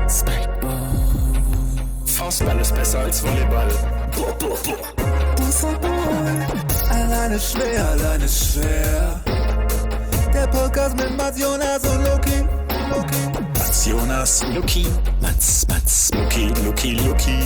Faustball ist besser als Volleyball. Alleine schwer. Der Podcast mit Mats, Jonas und Loki. Mats, Jonas, Loki. Mats, Loki.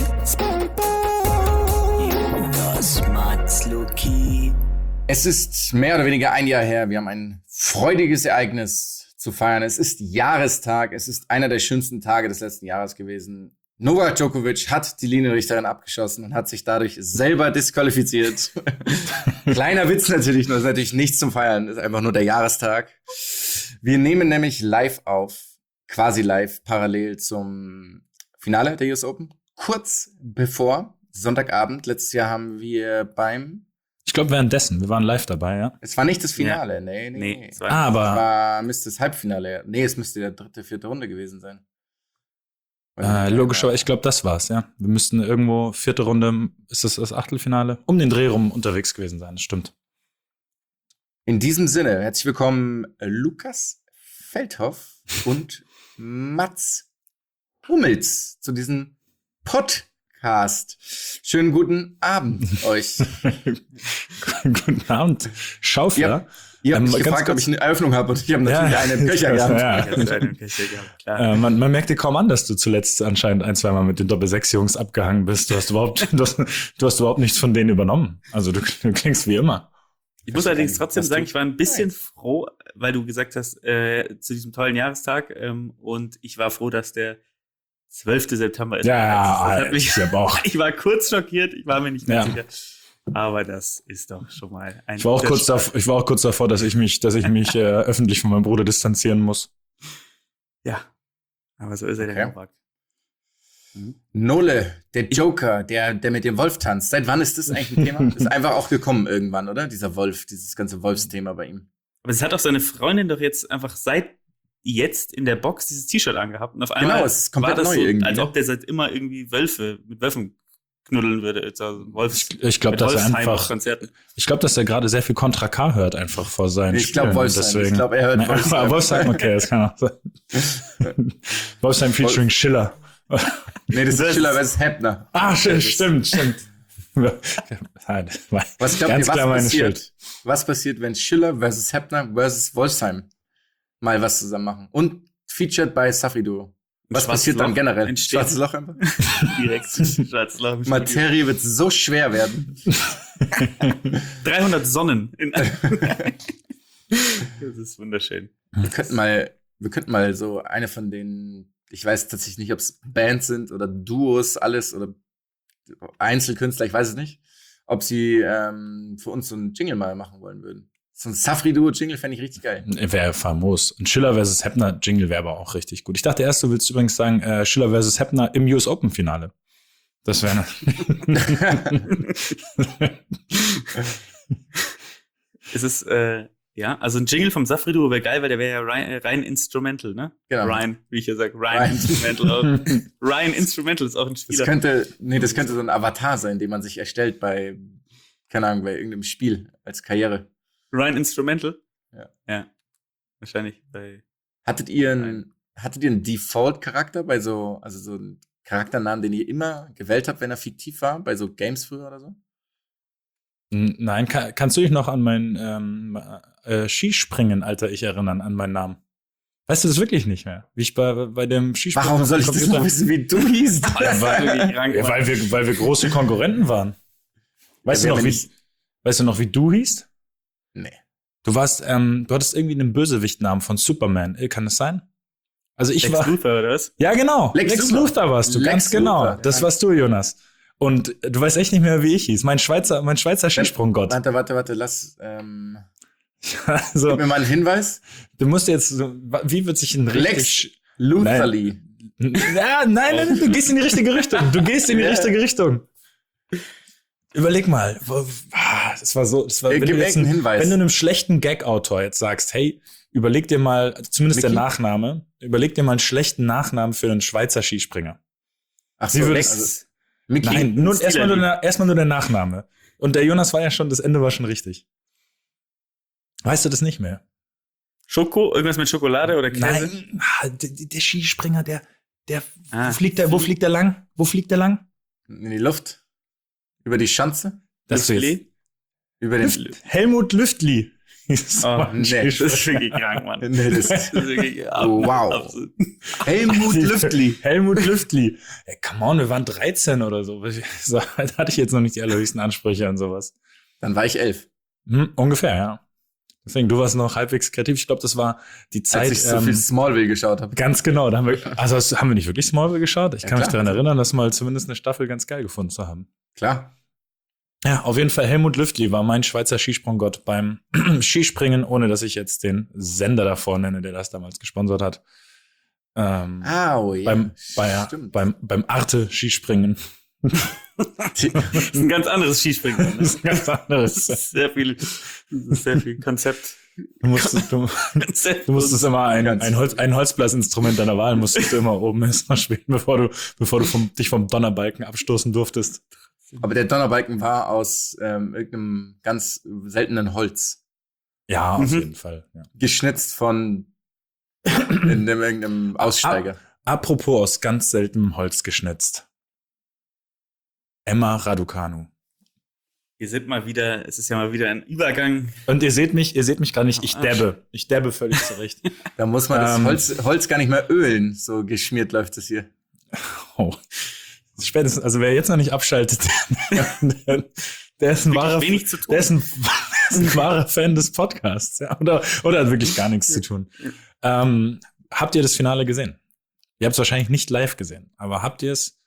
Jonas, Mats, Loki. Es ist mehr oder weniger ein Jahr her. Wir haben ein freudiges Ereignis zu feiern. Es ist Jahrestag. Es ist einer der schönsten Tage des letzten Jahres gewesen. Novak Djokovic hat die Linienrichterin abgeschossen und hat sich dadurch selber disqualifiziert. Kleiner Witz natürlich, nur ist natürlich nichts zum Feiern. Das ist einfach nur der Jahrestag. Wir nehmen nämlich live auf, quasi live, parallel zum Finale der US Open. Kurz bevor, Sonntagabend, letztes Jahr haben wir ich glaube, währenddessen. Wir waren live dabei, ja. Es war nicht das Finale, ja. Nee. Es war Müsste das Halbfinale. Nee, es müsste der 3., 4. Runde gewesen sein. Logischerweise, ich glaube, das war's, ja. Wir müssten irgendwo 4. Runde, ist das Achtelfinale? Um den Dreh rum unterwegs gewesen sein, das stimmt. In diesem Sinne, herzlich willkommen Lukas Feldhoff und Mats Hummels zu diesem Podcast. Schönen guten Abend euch. Guten Abend, Schaufler. Ihr habt mich gefragt, ob ich eine Eröffnung habe, und ich habe natürlich einen Köcher gehabt. Man merkt dir kaum an, dass du zuletzt anscheinend 1-2 Mal mit den Doppel-6-Jungs abgehangen bist. Du hast überhaupt nichts von denen übernommen. Also du klingst wie immer. Ich muss allerdings trotzdem sagen, ich war ein bisschen froh, weil du gesagt hast, zu diesem tollen Jahrestag, und ich war froh, dass der 12. September ist. Ich war kurz schockiert, ich war mir nicht mehr sicher. Aber das ist doch schon mal ein... Ich war auch kurz davor, dass ich mich öffentlich von meinem Bruder distanzieren muss. Ja, aber so ist er der Novak. Nole, der Joker, der mit dem Wolf tanzt. Seit wann ist das eigentlich ein Thema? Ist einfach auch gekommen irgendwann, oder? Dieser Wolf, dieses ganze Wolfsthema bei ihm. Aber es hat auch seine Freundin doch jetzt einfach seit jetzt in der Box dieses T-Shirt angehabt. Und auf einmal es ist komplett war das neu so, irgendwie. als ob der seit immer irgendwie mit Wölfen knuddeln würde. Also ich glaube, dass er gerade sehr viel Contra K hört einfach vor seinen Ich glaube, Wolfsheim. Ich glaube, er hört Wolfsheim. Wolfsheim, okay, das kann auch sein. Wolfsheim featuring Schiller. Nee, das ist Schiller versus Heppner. Stimmt. Was glaubt ihr, was passiert, wenn Schiller versus Heppner versus Wolfsheim mal was zusammen machen? Und featured bei Safri Duo. Was passiert dann generell? Ein schwarzes Loch einfach? Direkt schwarzes Loch. Materie wird so schwer werden. 300 Sonnen. Das ist wunderschön. Wir könnten mal so eine von den, ich weiß tatsächlich nicht, ob es Bands sind oder Duos, alles, oder Einzelkünstler, ich weiß es nicht, ob sie für uns so einen Jingle mal machen wollen würden. So ein Safri-Duo-Jingle fände ich richtig geil. Wäre famos. Ein Schiller versus Heppner-Jingle wäre aber auch richtig gut. Ich dachte erst, du willst übrigens sagen, Schiller versus Heppner im US Open-Finale. Das wäre Es ist, also ein Jingle vom Safri-Duo wäre geil, weil der wäre ja rein Instrumental, ne? Genau. Ryan, wie ich ja sage, Ryan Instrumental. Ryan Instrumental ist auch ein Spieler. Das könnte so ein Avatar sein, den man sich erstellt bei irgendeinem Spiel als Karriere. Ryan Instrumental? Ja. Wahrscheinlich bei... Hattet ihr einen Default-Charakter bei so einen Charakternamen, den ihr immer gewählt habt, wenn er fiktiv war, bei so Games früher oder so? Nein, kannst du dich noch an mein Skispringen-Alter Ich erinnern, an meinen Namen? Weißt du das wirklich nicht mehr? Wie ich bei dem Skispringen... Warum soll ich das noch wissen, wie du hießt? weil wir große Konkurrenten waren. Weißt du noch, wie du hießt? Nee. Du hattest irgendwie einen Bösewichtnamen von Superman. Kann es sein? Also ich Lex Luthor, oder was? Ja, genau. Lex Luthor warst du, ganz genau. Das warst du, Jonas. Und du weißt echt nicht mehr, wie ich hieß. Mein Schweizer Skisprunggott. Warte, lass, so, gib mir mal einen Hinweis. Du musst jetzt, wie wird sich ein Lex Lutherly. Nein, du gehst in die richtige Richtung. Überleg mal, das war wenn du einem schlechten Gag-Autor jetzt sagst, hey, überleg dir mal, zumindest Mickey? der Nachname, überleg dir mal einen schlechten Nachnamen für einen Schweizer Skispringer. Ach so, Mickey? Nein, erstmal nur der Nachname. Und der Jonas war ja schon, das Ende war schon richtig. Weißt du das nicht mehr? Schoko? Irgendwas mit Schokolade oder Käse? Nein, der Skispringer, der Wo fliegt der lang? Wo fliegt der lang? In die Luft. Über die Schanze. Über den Helmut Lüftli. Nee, das ist wirklich krank, Mann. Nee, das ist wirklich wow. Absolut. Helmut Lüftli. Helmut Lüftli. Ey, come on, wir waren 13 oder so. Da hatte ich jetzt noch nicht die allerhöchsten Ansprüche und sowas. Dann war ich 11. Ungefähr, ja. Deswegen, du warst noch halbwegs kreativ. Ich glaube, das war die Zeit, als ich so viel Smallville geschaut habe. Ganz genau. Haben wir nicht wirklich Smallville geschaut? Ich kann mich daran erinnern, dass mal zumindest eine Staffel ganz geil gefunden zu haben. Klar. Ja, auf jeden Fall Helmut Lüftli war mein Schweizer Skisprunggott beim Skispringen, ohne dass ich jetzt den Sender davor nenne, der das damals gesponsert hat. Beim Arte Skispringen. Das ist ein ganz anderes Skispringen. Ne? Das ist ein ganz anderes. Sehr viel Konzept. Du musstest immer ein Holzblasinstrument deiner Wahl musstest du immer oben erstmal spielen, bevor du dich vom Donnerbalken abstoßen durftest. Aber der Donnerbalken war aus irgendeinem ganz seltenen Holz. Ja, auf jeden Fall. Ja. Geschnitzt von irgendeinem Aussteiger. Apropos aus ganz seltenem Holz geschnitzt. Emma Raducanu. Es ist ja mal wieder ein Übergang. Und ihr seht mich gar nicht, ich dabbe völlig zurecht. Da muss man das Holz gar nicht mehr ölen, so geschmiert läuft es hier. Oh. Spätestens, also wer jetzt noch nicht abschaltet, der ist ein wahrer Fan des Podcasts, ja, oder hat wirklich gar nichts zu tun. Habt ihr das Finale gesehen? Ihr habt es wahrscheinlich nicht live gesehen, aber habt ihr es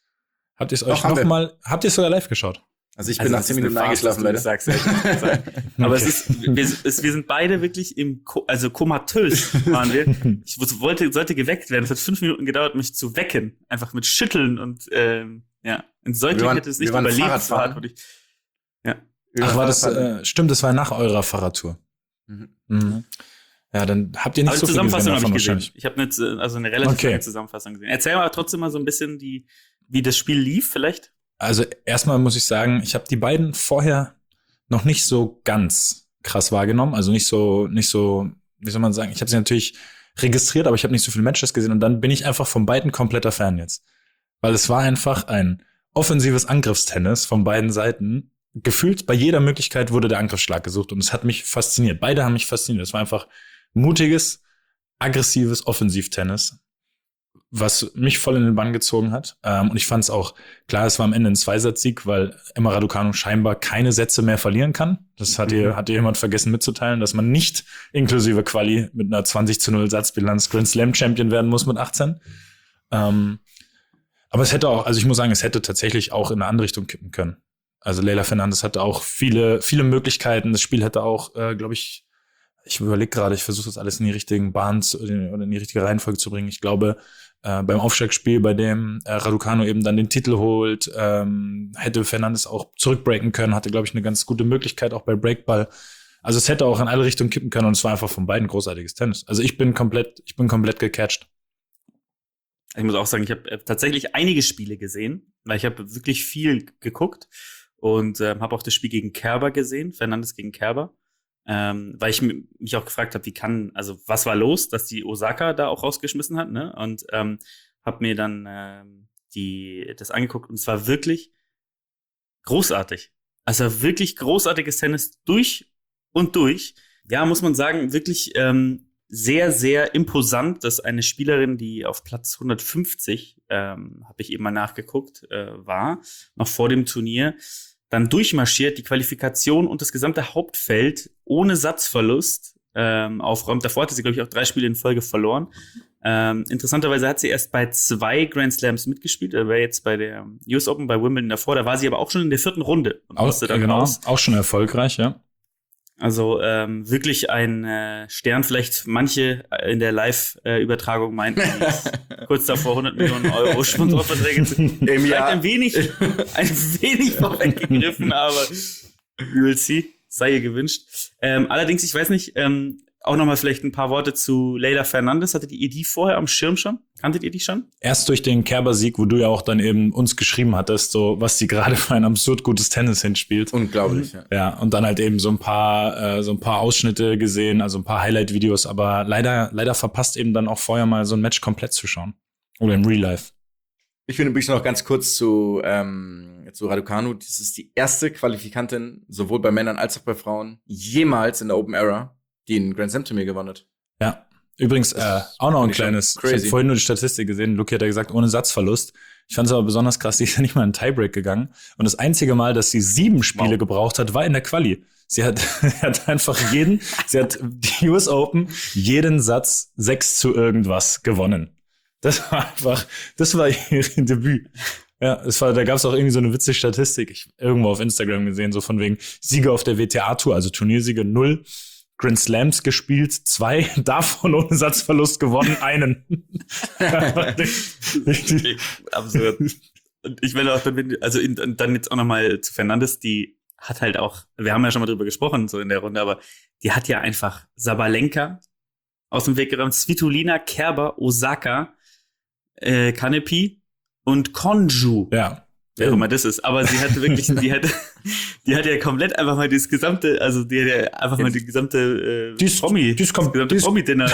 sogar live geschaut? Also ich bin nach 10 Minuten eingeschlafen, leider. Aber wir sind beide wirklich komatös waren wir. Ich sollte geweckt werden. Es hat 5 Minuten gedauert, mich zu wecken. Einfach mit Schütteln und ein Säugling hätte es nicht überlebt. Ja. Ach, war das, stimmt, das war nach eurer Fahrradtour. Mhm. Ja, dann habt ihr nicht so viel Zusammenfassung gesehen davon wahrscheinlich. Ich habe eine relativ kleine Zusammenfassung gesehen. Erzähl mal trotzdem mal so ein bisschen, wie das Spiel lief vielleicht. Also erstmal muss ich sagen, ich habe die beiden vorher noch nicht so ganz krass wahrgenommen. Also nicht so, wie soll man sagen, ich habe sie natürlich registriert, aber ich habe nicht so viele Matches gesehen. Und dann bin ich einfach von beiden kompletter Fan jetzt. Weil es war einfach ein offensives Angriffstennis von beiden Seiten. Gefühlt bei jeder Möglichkeit wurde der Angriffsschlag gesucht. Und es hat mich fasziniert. Beide haben mich fasziniert. Es war einfach mutiges, aggressives Offensivtennis, was mich voll in den Bann gezogen hat. Und ich fand es auch, klar, es war am Ende ein Zweisatzsieg, weil Emma Raducanu scheinbar keine Sätze mehr verlieren kann. Das hat ihr jemand vergessen mitzuteilen, dass man nicht inklusive Quali mit einer 20-0 Satzbilanz Grand Slam Champion werden muss mit 18. Aber es hätte auch, also ich muss sagen, es hätte tatsächlich auch in eine andere Richtung kippen können. Also Leylah Fernandez hatte auch viele Möglichkeiten. Das Spiel hätte auch, glaube ich überlege gerade, ich versuche das alles in die richtigen Bahnen oder in die richtige Reihenfolge zu bringen. Ich glaube, beim Aufstiegsspiel, bei dem Raducanu eben dann den Titel holt, hätte Fernandes auch zurückbreaken können, hatte, glaube ich, eine ganz gute Möglichkeit auch bei Breakball. Also es hätte auch in alle Richtungen kippen können und es war einfach von beiden großartiges Tennis. Also ich bin komplett gecatcht. Ich muss auch sagen, ich habe tatsächlich einige Spiele gesehen, weil ich habe wirklich viel geguckt und habe auch das Spiel gegen Kerber gesehen, Fernandes gegen Kerber. Weil ich mich auch gefragt habe, was war los, dass die Osaka da auch rausgeschmissen hat, ne? Und habe mir dann das angeguckt und es war wirklich großartig. Also wirklich großartiges Tennis durch und durch. Ja, muss man sagen, wirklich sehr, sehr imposant, dass eine Spielerin, die auf Platz 150, habe ich eben mal nachgeguckt, war, noch vor dem Turnier, dann durchmarschiert, die Qualifikation und das gesamte Hauptfeld ohne Satzverlust aufräumt. Davor hatte sie, glaube ich, auch 3 Spiele in Folge verloren. Interessanterweise hat sie erst bei 2 Grand Slams mitgespielt. Er war jetzt bei der US Open, bei Wimbledon davor. Da war sie aber auch schon in der 4. Runde. Und auch schon erfolgreich, ja. Also wirklich ein Stern, vielleicht manche in der Live-Übertragung meinten, kurz davor 100 Millionen Euro Sponsorverträge im Jahr. Ein wenig vorweggegriffen, aber we'll see, sei ihr gewünscht. Allerdings, ich weiß nicht, auch nochmal vielleicht ein paar Worte zu Leylah Fernandez. Hattet ihr die vorher am Schirm schon? Kanntet ihr die schon? Erst durch den Kerber-Sieg, wo du ja auch dann eben uns geschrieben hattest, so was sie gerade für ein absurd gutes Tennis hinspielt. Unglaublich, ja. Ja, und dann halt eben so ein paar Ausschnitte gesehen, also ein paar Highlight-Videos, aber leider verpasst eben dann auch vorher mal so ein Match komplett zu schauen. Oder im Real Life. Ich finde übrigens noch ganz kurz zu Raducanu. Das ist die erste Qualifikantin, sowohl bei Männern als auch bei Frauen, jemals in der Open Era, die ein Grand Slam Turnier gewonnen hat. Ja. Übrigens, auch noch ein kleines, ich habe vorhin nur die Statistik gesehen, Luki hat ja gesagt, ohne Satzverlust. Ich fand es aber besonders krass, die ist ja nicht mal in Tiebreak gegangen. Und das einzige Mal, dass sie 7 Spiele gebraucht hat, war in der Quali. Sie hat einfach sie hat die US Open, jeden Satz 6 zu irgendwas gewonnen. Das war ihr Debüt. Ja, da gab es auch irgendwie so eine witzige Statistik, irgendwo auf Instagram gesehen, so von wegen Siege auf der WTA-Tour, also Turniersiege 0, Grand Slams gespielt, 2, davon ohne Satzverlust gewonnen, 1. Absurd. Und ich will auch, dann jetzt auch nochmal zu Fernandes, die hat halt auch, wir haben ja schon mal drüber gesprochen, so in der Runde, aber die hat ja einfach Sabalenka aus dem Weg geräumt, Svitolina, Kerber, Osaka, Kanepi und Konju. Ja. Wer auch immer das ist. Aber sie hatte wirklich, die hat ja komplett einfach mal das gesamte, also die hat ja einfach mal die gesamte Promi-Dinner.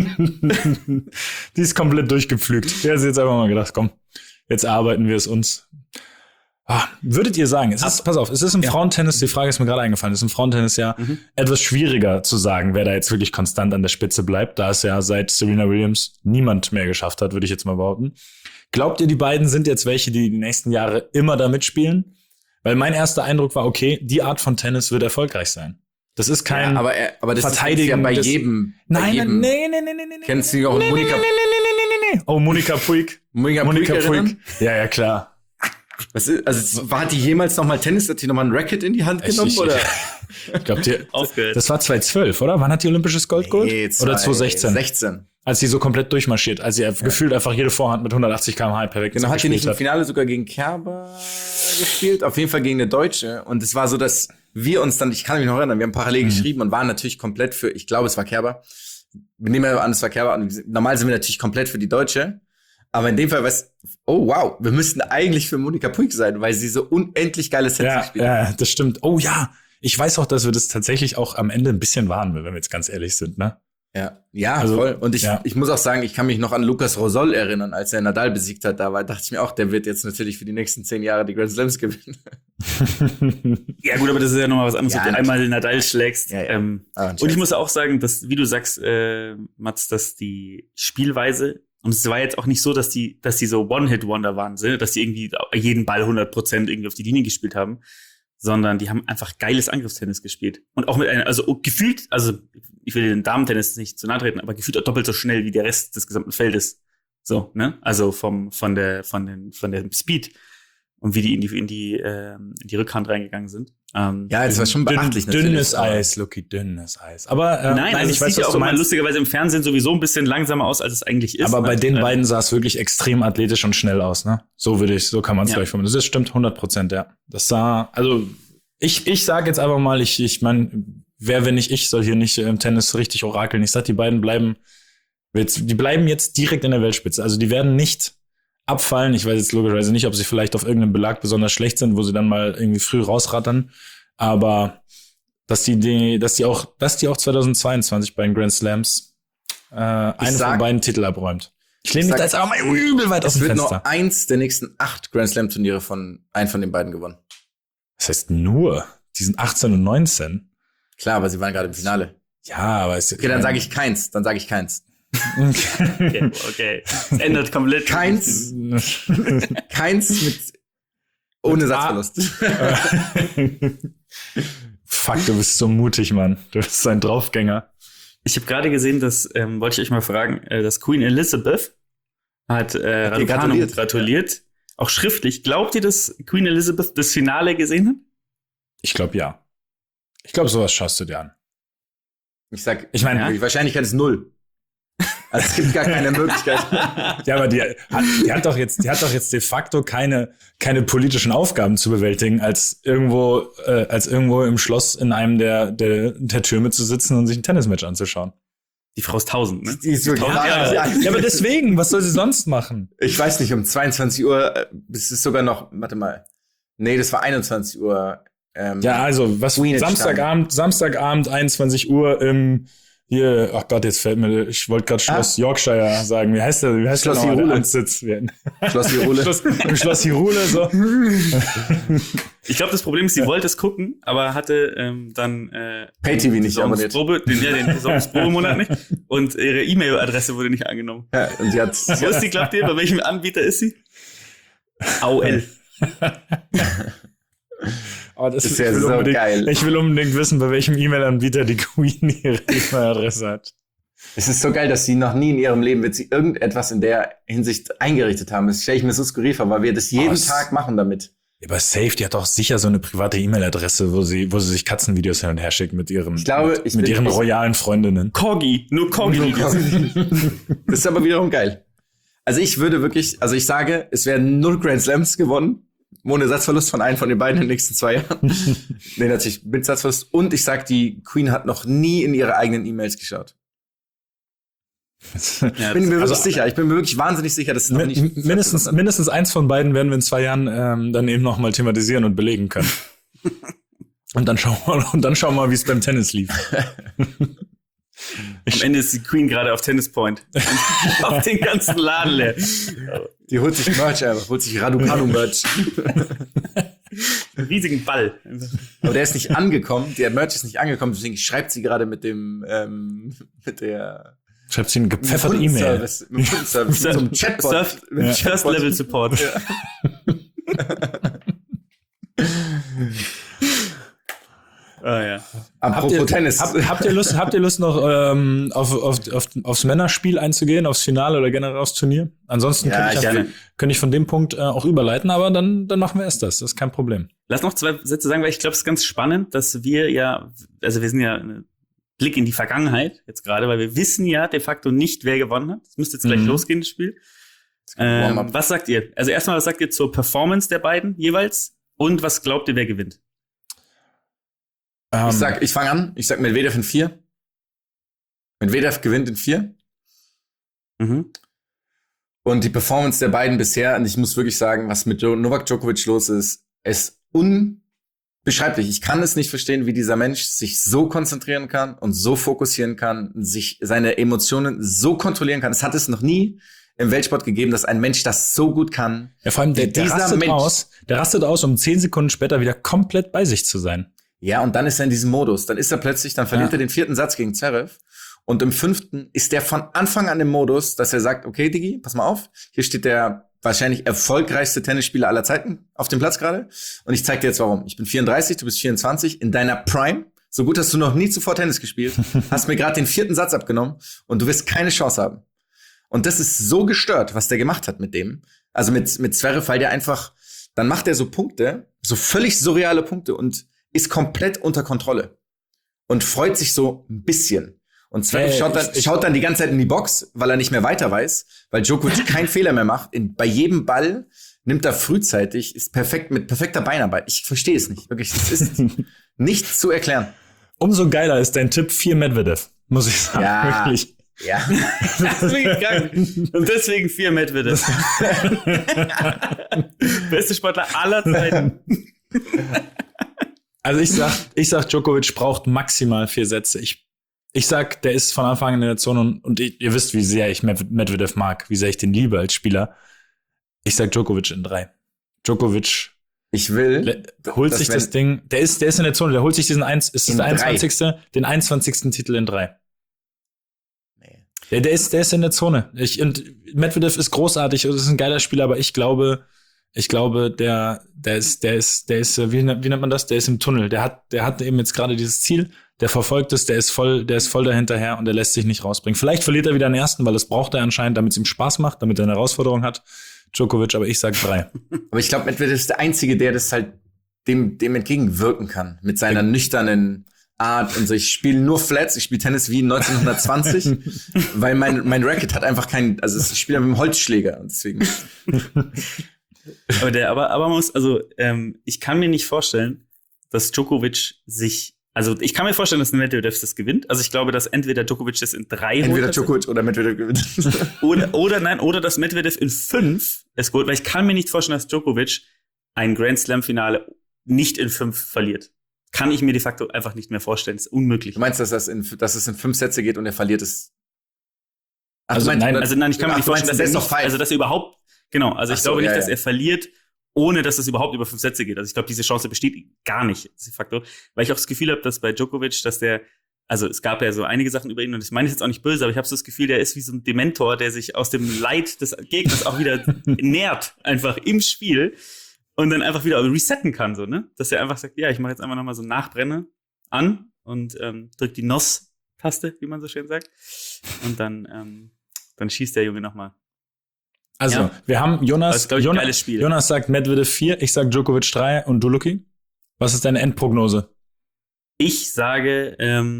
Die ist komplett durchgepflügt. Der hat jetzt einfach mal gedacht, komm, jetzt arbeiten wir es uns. Würdet ihr sagen, es ist im Frauentennis, die Frage ist mir gerade eingefallen, es ist im Frauentennis ja etwas schwieriger zu sagen, wer da jetzt wirklich konstant an der Spitze bleibt, da es ja seit Serena Williams niemand mehr geschafft hat, würde ich jetzt mal behaupten. Glaubt ihr, die beiden sind jetzt welche, die nächsten Jahre immer da mitspielen? Weil mein erster Eindruck war, okay, die Art von Tennis wird erfolgreich sein. Das ist kein aber das Verteidigen. Ist ja bei jedem. Nein. Kennst du auch Monika? Oh, Monika Puig. Monika Puig. Ja, klar. Hat die jemals noch mal Tennis, hat die noch mal ein Racket in die Hand genommen, oder? Ich glaube, das war 2012, oder? Wann hat die olympisches Gold geholt? Nee, oder 2016? 16. Als sie so komplett durchmarschiert, als sie gefühlt einfach jede Vorhand mit 180 km/h perfekt genau, hat die nicht im Finale sogar gegen Kerber gespielt? Auf jeden Fall gegen eine Deutsche. Und es war so, dass wir uns dann, ich kann mich noch erinnern, wir haben parallel geschrieben und waren natürlich komplett für, ich glaube, es war Kerber. Wir nehmen ja an, es war Kerber. Und normal sind wir natürlich komplett für die Deutsche. Aber in dem Fall wir müssten eigentlich für Monika Puig sein, weil sie so unendlich geile Sets spielt. Ja, das stimmt. Oh ja, ich weiß auch, dass wir das tatsächlich auch am Ende ein bisschen waren, wenn wir jetzt ganz ehrlich sind, ne? Ja, also, voll. Und ich muss auch sagen, ich kann mich noch an Lucas Rosol erinnern, als er Nadal besiegt hat. Dachte ich mir auch, der wird jetzt natürlich für die nächsten 10 Jahre die Grand Slams gewinnen. Ja gut, aber das ist ja nochmal was anderes, ob du einmal Nadal schlägst. Ja. Und ich muss auch sagen, dass, wie du sagst, Mats, dass die Spielweise, und es war jetzt auch nicht so, dass die so One-Hit-Wonder waren, dass die irgendwie jeden Ball 100% irgendwie auf die Linie gespielt haben, sondern die haben einfach geiles Angriffstennis gespielt. Und auch mit gefühlt, ich will den Damen-Tennis nicht zu nahe treten, aber gefühlt auch doppelt so schnell wie der Rest des gesamten Feldes. So, ne? Also von der Speed und wie die in die Rückhand reingegangen sind. Das war schon beachtlich. Dünnes Eis, Lucky, dünnes Eis. Aber nein, ich weiß, sieht ja auch immer lustigerweise im Fernsehen sowieso ein bisschen langsamer aus, als es eigentlich ist. Aber bei den beiden sah es wirklich extrem athletisch und schnell aus, ne? So kann man es gleich formulieren. Das stimmt 100%, ja. Das sah, also ich sage jetzt einfach mal, ich meine, wer, wenn nicht ich, soll hier nicht im Tennis richtig orakeln. Ich sag, die beiden bleiben jetzt direkt in der Weltspitze. Also die werden nicht abfallen. Ich weiß jetzt logischerweise nicht, ob sie vielleicht auf irgendeinem Belag besonders schlecht sind, wo sie dann mal irgendwie früh rausrattern. Aber dass die auch 2022 bei den Grand Slams einen von beiden Titel abräumt. Ich lehne mich da jetzt auch mal übel weit aus dem Fenster. Es wird nur eins der nächsten 8 Grand Slam Turniere von einem von den beiden gewonnen. Das heißt nur, die sind 18 und 19. Klar, aber sie waren gerade im Finale. Ja, aber okay, dann sage ich keins. Okay. Es ändert komplett. Keins mit ohne Satzverlust. Fuck, du bist so mutig, Mann. Du bist so ein Draufgänger. Ich habe gerade gesehen, wollte ich euch mal fragen, dass Queen Elizabeth hat Raducanu gratuliert. Auch schriftlich. Glaubt ihr, dass Queen Elizabeth das Finale gesehen hat? Ich glaube, ja. Ich glaube, sowas schaust du dir an. Ich meine, die Wahrscheinlichkeit ist 0. Also es gibt gar keine Möglichkeit. Ja, aber die hat doch jetzt de facto keine politischen Aufgaben zu bewältigen, als irgendwo im Schloss in einem der Türme zu sitzen und sich ein Tennismatch anzuschauen. Die Frau ist 1000, ne? Die ist wirklich ja, aber deswegen, was soll sie sonst machen? Ich weiß nicht, um 22 Uhr, es ist sogar noch, warte mal. Nee, das war 21 Uhr. Ja, also, was Samstagabend, 21 Uhr im Hier, ach Gott, jetzt fällt mir, ich wollte gerade Schloss Yorkshire sagen. Wie heißt der? Schloss Hirule. Schloss Hirule. Schloss Hirule, so. Ich glaube, das Problem ist, sie wollte es gucken, aber hatte dann Pay-TV nicht abonniert. Den Saisonsprobemonat nicht. Und ihre E-Mail-Adresse wurde nicht angenommen. Ja, und sie hat Wo ist die, glaubt ihr? Bei welchem Anbieter ist sie? AOL. Oh, das ist ja so geil. Ich will unbedingt wissen, bei welchem E-Mail-Anbieter die Queen ihre E-Mail-Adresse hat. Es ist so geil, dass sie noch nie in ihrem Leben wird sie irgendetwas in der Hinsicht eingerichtet haben. Das stelle ich mir so skurril vor, weil wir das jeden Tag machen damit. Ja, aber safe, die hat doch sicher so eine private E-Mail-Adresse, wo sie sich Katzenvideos hin und her schickt mit ihren, mit ihren royalen Freundinnen. Corgi, nur Corgi. Das ist aber wiederum geil. Also ich sage, es werden 0 Grand Slams gewonnen. Ohne Satzverlust von einem von den beiden in den nächsten 2 Jahren. Nee, natürlich mit Satzverlust. Und ich sag, die Queen hat noch nie in ihre eigenen E-Mails geschaut. Ja, ich bin mir wirklich sicher. Ich bin mir wirklich wahnsinnig sicher, dass es noch nicht... Mindestens eins von beiden werden wir in 2 Jahren dann eben noch mal thematisieren und belegen können. Und dann schauen wir mal, wie es beim Tennis lief. Am Ende ist die Queen gerade auf Tennis Point. Auf den ganzen Laden leer. Die holt sich Merch einfach, holt sich Raducanu-Merch. Einen riesigen Ball. Aber der ist nicht angekommen, der Merch ist nicht angekommen, deswegen schreibt sie gerade mit der... Schreibt sie eine gepfefferte E-Mail. Mit Kundenservice, mit so einem Chatbot. First Level Support. Ja. Ah, ja. Apropos Tennis. Habt ihr Lust noch aufs Männerspiel einzugehen, aufs Finale oder generell aufs Turnier? Ansonsten könnte ich von dem Punkt auch überleiten, aber dann machen wir erst das. Das ist kein Problem. Lass noch 2 Sätze sagen, weil ich glaube, es ist ganz spannend, dass wir sind ja ein Blick in die Vergangenheit jetzt gerade, weil wir wissen ja de facto nicht, wer gewonnen hat. Es müsste jetzt gleich losgehen, das Spiel. Was sagt ihr? Also erstmal, was sagt ihr zur Performance der beiden jeweils? Und was glaubt ihr, wer gewinnt? Ich fange an. Ich sag Medvedev in 4. Medvedev gewinnt in 4. Mhm. Und die Performance der beiden bisher, und ich muss wirklich sagen, was mit Novak Djokovic los ist unbeschreiblich. Ich kann es nicht verstehen, wie dieser Mensch sich so konzentrieren kann und so fokussieren kann, sich seine Emotionen so kontrollieren kann. Es hat es noch nie im Weltsport gegeben, dass ein Mensch das so gut kann. Ja, vor allem der rastet aus, um 10 Sekunden später wieder komplett bei sich zu sein. Ja, und dann ist er in diesem Modus. Dann ist er plötzlich, dann verliert er den 4. Satz gegen Zverev. Und im 5. ist der von Anfang an im Modus, dass er sagt, okay, Digi, pass mal auf. Hier steht der wahrscheinlich erfolgreichste Tennisspieler aller Zeiten auf dem Platz gerade. Und ich zeig dir jetzt warum. Ich bin 34, du bist 24, in deiner Prime. So gut hast du noch nie zuvor Tennis gespielt. Hast mir gerade den 4. Satz abgenommen und du wirst keine Chance haben. Und das ist so gestört, was der gemacht hat mit dem. Also mit Zverev, weil der einfach, dann macht er so Punkte, so völlig surreale Punkte und ist komplett unter Kontrolle und freut sich so ein bisschen. Und Zverev schaut dann die ganze Zeit in die Box, weil er nicht mehr weiter weiß, weil Djokovic keinen Fehler mehr macht. Bei jedem Ball nimmt er frühzeitig, ist mit perfekter Beinarbeit. Ich verstehe es nicht, wirklich. Das ist nicht zu erklären. Umso geiler ist dein Tipp 4 Medvedev, muss ich sagen. Ja, wirklich. Ja. Und deswegen 4 Medvedev. Beste Sportler aller Zeiten. Also ich sag, Djokovic braucht maximal 4 Sätze. Ich sag, der ist von Anfang an in der Zone und ihr wisst, wie sehr ich Medvedev mag, wie sehr ich den liebe als Spieler. Ich sag Djokovic in 3. Djokovic holt sich das Ding, der ist in der Zone, der holt sich den 21. Titel in 3. Nee. Der ist in der Zone. Und Medvedev ist großartig und ist ein geiler Spieler, aber ich glaube, der ist, wie nennt man das? Der ist im Tunnel. Der hat eben jetzt gerade dieses Ziel, der verfolgt es, der ist voll dahinterher und der lässt sich nicht rausbringen. Vielleicht verliert er wieder den 1., weil das braucht er anscheinend, damit es ihm Spaß macht, damit er eine Herausforderung hat. Djokovic, aber ich sag 3. Aber ich glaube, Medvedev ist der Einzige, der das halt dem entgegenwirken kann. Mit seiner nüchternen Art und so. Ich spiele nur Flats, ich spiele Tennis wie 1920, weil mein Racket hat einfach keinen, also ich spiele mit dem Holzschläger und deswegen. Aber man muss, ich kann mir nicht vorstellen, dass Djokovic ich kann mir vorstellen, dass Medvedev das gewinnt. Also ich glaube, dass entweder Djokovic das in 3 Entweder holt, Djokovic oder Medvedev gewinnt. oder dass Medvedev in 5 es holt, weil ich kann mir nicht vorstellen, dass Djokovic ein Grand Slam Finale nicht in 5 verliert. kann ich mir de facto einfach nicht mehr vorstellen. Das ist unmöglich. Du meinst, dass es in 5 Sätze geht und er verliert es? Nein, ich kann mir nicht vorstellen, dass er überhaupt, genau, also ich glaube nicht, dass er verliert, ohne dass es überhaupt über 5 Sätze geht. Also ich glaube, diese Chance besteht gar nicht, de facto. Weil ich auch das Gefühl habe, dass bei Djokovic, also es gab ja so einige Sachen über ihn und ich meine jetzt auch nicht böse, aber ich habe so das Gefühl, der ist wie so ein Dementor, der sich aus dem Leid des Gegners auch wieder nährt, einfach im Spiel und dann einfach wieder resetten kann, so, ne? Dass er einfach sagt, ja, ich mache jetzt einfach nochmal so ein Nachbrenne an und drück die NOS-Taste, wie man so schön sagt. Und dann schießt der Junge nochmal. Also, wir haben Jonas sagt Medvedev 4, ich sag Djokovic 3 und du, Luki? Was ist deine Endprognose? Ich sage,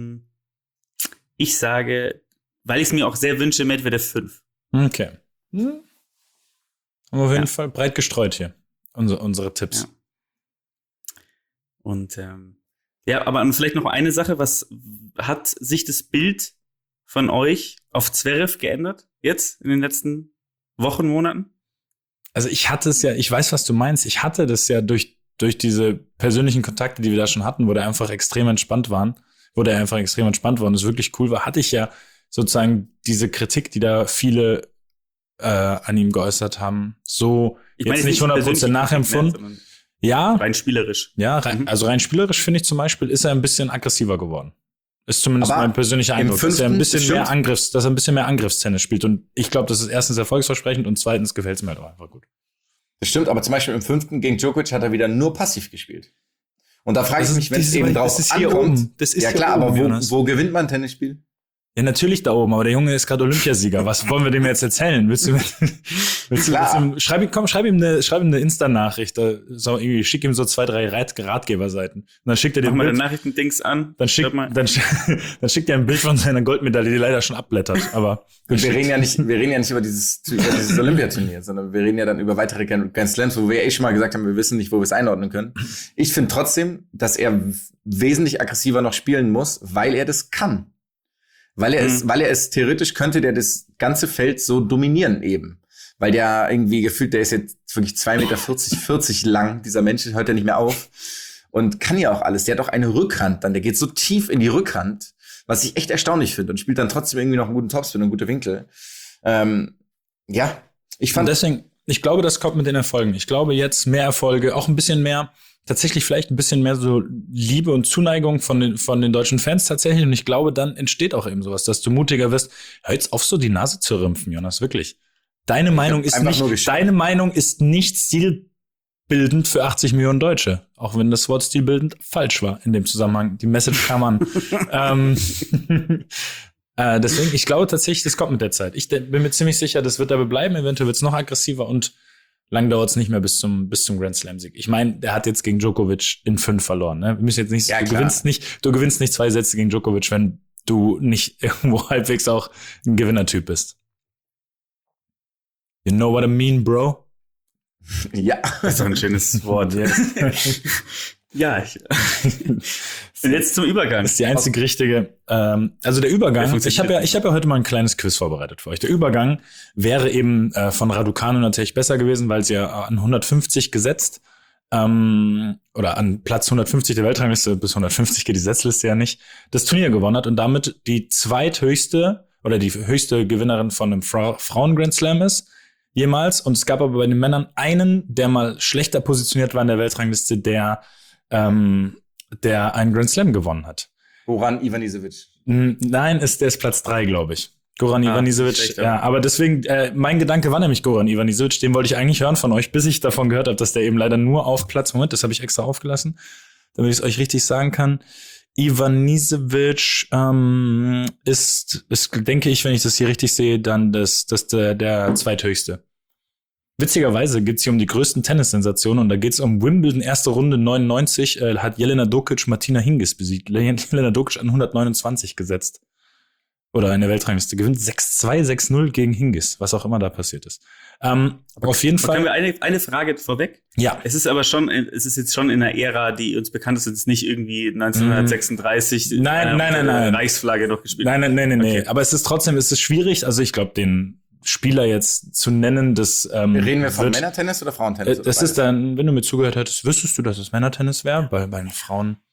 weil ich es mir auch sehr wünsche, Medvedev 5. Okay. Haben wir auf jeden Fall breit gestreut hier, unsere Tipps. Ja. Und aber vielleicht noch eine Sache, was hat sich das Bild von euch auf Zverev geändert jetzt in den letzten Wochen, Monaten? Also ich weiß, was du meinst. Ich hatte das ja durch diese persönlichen Kontakte, die wir da schon hatten, wo der einfach extrem entspannt war und es wirklich cool war, hatte ich ja sozusagen diese Kritik, die da viele an ihm geäußert haben, so jetzt nicht 100% nachempfunden. Ja. Rein spielerisch. Ja, also rein spielerisch finde ich zum Beispiel, ist er ein bisschen aggressiver geworden. Ist zumindest mein persönlicher Eindruck, dass er ein bisschen mehr Angriffstennis spielt. Und ich glaube, das ist erstens erfolgsversprechend und zweitens gefällt es mir halt auch einfach gut. Das stimmt, aber zum Beispiel im 5. gegen Djokovic hat er wieder nur passiv gespielt. Und da frage ich mich, wenn es eben drauf ankommt. Ja klar, aber wo gewinnt man ein Tennisspiel? Ja, natürlich da oben, aber der Junge ist gerade Olympiasieger. Was wollen wir dem jetzt erzählen? Schreib ihm eine Insta-Nachricht. Schick ihm so 2, 3 Ratgeberseiten. Und dann schickt er dir mal Nachrichtendings an. Dann schickt er ein Bild von seiner Goldmedaille, die leider schon abblättert. Aber wir reden ja nicht über dieses Olympiaturnier, sondern wir reden ja dann über weitere Grand Slams, wo wir schon mal gesagt haben, wir wissen nicht, wo wir es einordnen können. Ich finde trotzdem, dass er wesentlich aggressiver noch spielen muss, weil er das kann. Weil er es theoretisch könnte, der das ganze Feld so dominieren eben. Weil der irgendwie gefühlt, der ist jetzt wirklich 2,40 Meter 40 lang. Dieser Mensch hört ja nicht mehr auf. Und kann ja auch alles. Der hat auch eine Rückhand dann. Der geht so tief in die Rückhand, was ich echt erstaunlich finde. Und spielt dann trotzdem irgendwie noch einen guten Topspin und gute Winkel. Ich fand. Und deswegen, ich glaube, das kommt mit den Erfolgen. Ich glaube jetzt mehr Erfolge, auch ein bisschen mehr, tatsächlich vielleicht ein bisschen mehr so Liebe und Zuneigung von den deutschen Fans tatsächlich. Und ich glaube, dann entsteht auch eben sowas, dass du mutiger wirst. Hör jetzt auf, so die Nase zu rümpfen, Jonas, wirklich. Deine Meinung ist nicht stilbildend für 80 Millionen Deutsche. Auch wenn das Wort stilbildend falsch war in dem Zusammenhang. Die Message kam an. Deswegen, ich glaube tatsächlich, das kommt mit der Zeit. Ich bin mir ziemlich sicher, das wird dabei bleiben. Eventuell wird es noch aggressiver und lang dauert es nicht mehr bis zum Grand Slam-Sieg. Ich meine, der hat jetzt gegen Djokovic in 5 verloren. Ne? Wir müssen jetzt nicht, du gewinnst nicht 2 Sätze gegen Djokovic, wenn du nicht irgendwo halbwegs auch ein Gewinnertyp bist. You know what I mean, bro? Ja. Das ist doch ein schönes Wort. Ja. Und jetzt zum Übergang. Das ist die einzig richtige. Also der Übergang. Ich habe ja heute mal ein kleines Quiz vorbereitet für euch. Der Übergang wäre eben von Raducanu natürlich besser gewesen, weil sie ja an 150 gesetzt oder an Platz 150 der Weltrangliste, bis 150 geht die Setzliste ja nicht, das Turnier gewonnen hat und damit die zweithöchste oder die höchste Gewinnerin von einem Frauen-Grand Slam ist jemals. Und es gab aber bei den Männern einen, der mal schlechter positioniert war in der Weltrangliste, der einen Grand Slam gewonnen hat. Goran Ivanisevic. Nein, der ist Platz 3, glaube ich. Goran Ivanisevic, ja, aber deswegen, mein Gedanke war nämlich Goran Ivanisevic, den wollte ich eigentlich hören von euch, bis ich davon gehört habe, dass der eben leider nur auf Platz, das habe ich extra aufgelassen, damit ich es euch richtig sagen kann. Ivanisevic ist, denke ich, wenn ich das hier richtig sehe, dann der zweithöchste. Witzigerweise geht es hier um die größten Tennissensationen und da geht es um Wimbledon, erste Runde 99, hat Jelena Dokic Martina Hingis besiegt. Jelena Dokic an 129 gesetzt. Oder in der Weltrangliste gewinnt 6-2, 6-0 gegen Hingis, was auch immer da passiert ist. Auf jeden Fall. Können wir eine Frage vorweg? Ja. Es ist jetzt schon in einer Ära, die uns bekannt ist, jetzt nicht irgendwie 1936 Nein. Reichsflagge noch gespielt. Nein. Okay. Aber es ist schwierig, also ich glaube, den Spieler jetzt zu nennen, das reden wir von Männertennis oder Frauentennis? Das ist dann, wenn du mir zugehört hättest, wüsstest du, dass es Männertennis wäre, bei den Frauen.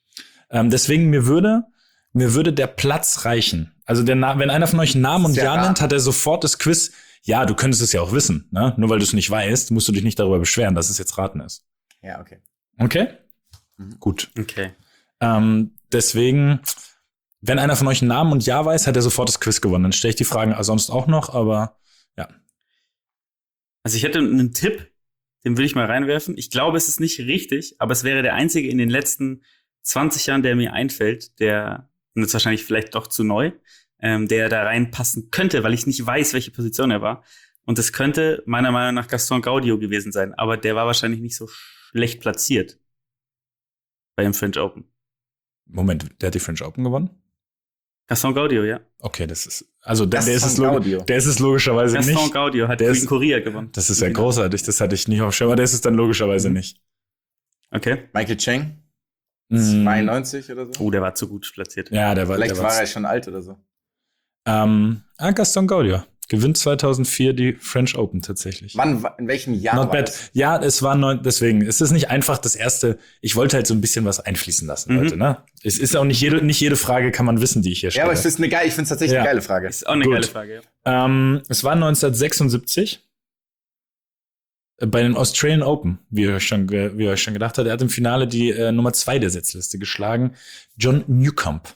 Deswegen, mir würde der Platz reichen. Also wenn einer von euch einen Namen und Jahr nennt, hat er sofort das Quiz. Ja, du könntest es ja auch wissen, ne? Nur weil du es nicht weißt, musst du dich nicht darüber beschweren, dass es jetzt Raten ist. Ja, okay. Okay? Gut. Okay. Deswegen, wenn einer von euch einen Namen und Jahr weiß, hat er sofort das Quiz gewonnen. Dann stelle ich die Fragen sonst auch noch, aber ja. Also ich hätte einen Tipp, den will ich mal reinwerfen. Ich glaube, es ist nicht richtig, aber es wäre der einzige in den letzten 20 Jahren, der mir einfällt, der, und jetzt wahrscheinlich vielleicht doch zu neu, der da reinpassen könnte, weil ich nicht weiß, welche Position er war. Und das könnte meiner Meinung nach Gaston Gaudio gewesen sein, aber der war wahrscheinlich nicht so schlecht platziert bei dem French Open. Moment, der hat die French Open gewonnen? Gaston Gaudio, ja. Okay, das ist, also der ist es logischerweise nicht. Gaston Gaudio hat Green Korea gewonnen. Das ist ja großartig, das hatte ich nicht auf dem Schirm, aber der ist es dann logischerweise nicht. Okay. Michael Chang? 92 oder so? Oh, der war zu gut platziert. Ja, Vielleicht war er schon alt oder so. Gaston Gaudio gewinnt 2004 die French Open tatsächlich. Wann, in welchem Jahr war das? Ja, es war deswegen, es ist nicht einfach das erste, ich wollte halt so ein bisschen was einfließen lassen, Leute, ne? Es ist auch nicht jede Frage kann man wissen, die ich hier stelle. Ja, aber es ist ich finde es tatsächlich eine geile Frage. Ist auch eine geile Frage, ja. Es war 1976 bei den Australian Open, wie ihr euch schon gedacht habt. Er hat im Finale die Nummer 2 der Setzliste geschlagen, John Newcomb.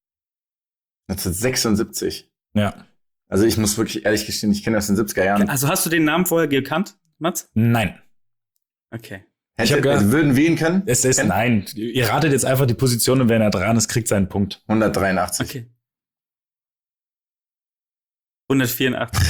1976? Ja. Also ich muss wirklich ehrlich gestehen, ich kenne das in den 70er Jahren. Also hast du den Namen vorher gekannt, Mats? Nein. Okay. Würden wir ihn können? Nein. Ihr ratet jetzt einfach die Position und wenn er dran ist, kriegt seinen Punkt. 183. Okay. 184.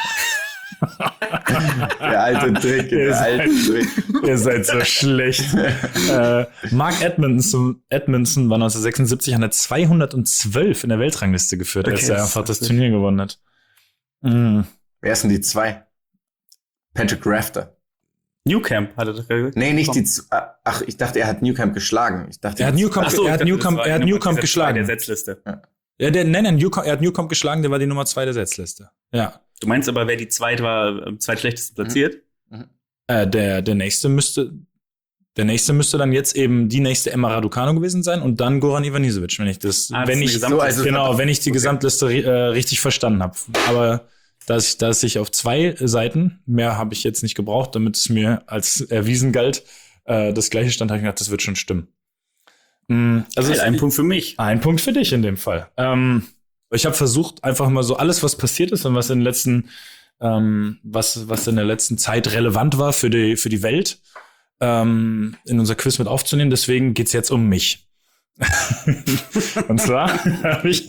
Der alte Trick. Ihr seid so schlecht. Mark Edmondson war 1976 an der 212 in der Weltrangliste geführt, als er einfach das Turnier gewonnen hat. Wer ist denn die 2? Patrick Rafter. Newcomb hat er doch gehört. Nee, nicht die. Ach, ich dachte, er hat Newcomb geschlagen. Er hat Newcomb geschlagen. Der Setzliste. Ja. Er hat Newcomb geschlagen, der war die Nummer 2 der Setzliste. Ja. Du meinst aber, wer die zweite war, am zweitschlechtesten platziert? Der nächste müsste dann jetzt eben die nächste Emma Raducanu gewesen sein und dann Goran Ivanisevic, wenn ich die Gesamtliste richtig verstanden habe. Aber da es sich auf 2 Seiten, mehr habe ich jetzt nicht gebraucht, damit es mir als erwiesen galt, das gleiche stand, habe ich gedacht, das wird schon stimmen. Also ein Punkt für mich. Ein Punkt für dich in dem Fall. Ich habe versucht, einfach mal so alles, was passiert ist und was in den letzten, was in der letzten Zeit relevant war für die Welt, in unser Quiz mit aufzunehmen. Deswegen geht's jetzt um mich. Und zwar habe ich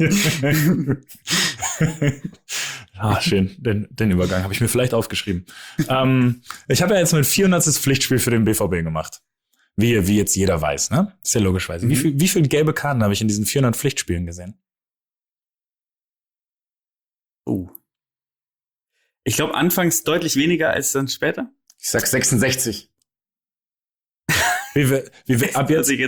schön, den Übergang habe ich mir vielleicht aufgeschrieben. Ich habe ja jetzt mein 400. Pflichtspiel für den BVB gemacht. Wie jetzt jeder weiß, ne? Ist ja logischerweise. Wie viele gelbe Karten habe ich in diesen 400 Pflichtspielen gesehen? Ich glaube anfangs deutlich weniger als dann später. Ich sag 66. Ab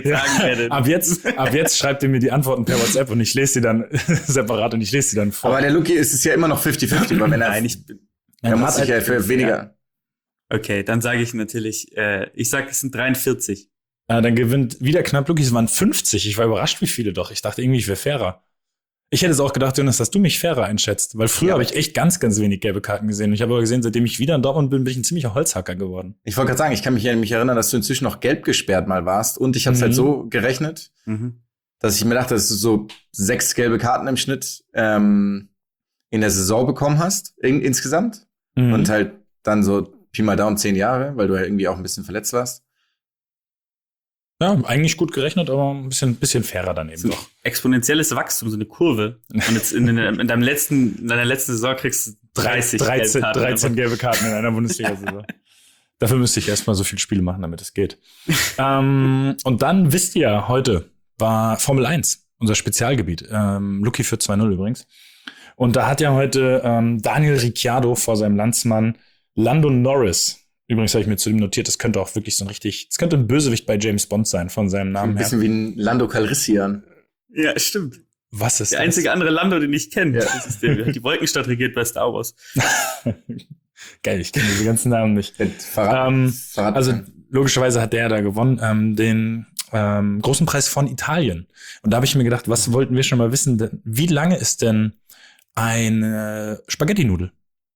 jetzt schreibt ihr mir die Antworten per WhatsApp und ich lese die dann separat und ich lese die dann vor. Aber der Luki ist es ja immer noch 50-50, weil wenn er muss sich ja für weniger. Okay, dann sage ich natürlich, ich sag, es sind 43. Dann gewinnt wieder knapp Luki, es waren 50. Ich war überrascht, wie viele doch. Ich dachte irgendwie, ich wäre fairer. Ich hätte es auch gedacht, Jonas, dass du mich fairer einschätzt, weil früher habe ich echt ganz, ganz wenig gelbe Karten gesehen. Und ich habe aber gesehen, seitdem ich wieder in Dortmund bin ich ein ziemlicher Holzhacker geworden. Ich wollte gerade sagen, ich kann mich erinnern, dass du inzwischen noch gelb gesperrt mal warst. Und ich habe es halt so gerechnet, dass ich mir dachte, dass du so 6 gelbe Karten im Schnitt in der Saison bekommen hast, insgesamt. Und halt dann so Pi mal Daumen 10 Jahre, weil du ja irgendwie auch ein bisschen verletzt warst. Ja, eigentlich gut gerechnet, aber ein bisschen fairer dann eben doch. Exponentielles Wachstum, so eine Kurve. Und jetzt in deiner letzten Saison kriegst du 13 gelbe Karten in einer Bundesliga-Saison. Dafür müsste ich erstmal so viele Spiele machen, damit es geht. Und dann wisst ihr, heute war Formel 1, unser Spezialgebiet. Lucky für 2-0 übrigens. Und da hat ja heute Daniel Ricciardo vor seinem Landsmann Lando Norris. Übrigens habe ich mir zu dem notiert, das könnte auch wirklich das könnte ein Bösewicht bei James Bond sein, von seinem Namen her. Ein bisschen wie ein Lando Calrissian. Ja, stimmt. Was ist der einzige andere Lando, den ich kenne? Ja. Das ist der die Wolkenstadt regiert bei Star Wars. Geil, ich kenne diese ganzen Namen nicht. Also logischerweise hat der da gewonnen. großen Preis von Italien. Und da habe ich mir gedacht, was wollten wir schon mal wissen? Wie lange ist denn eine Spaghetti-Nudel?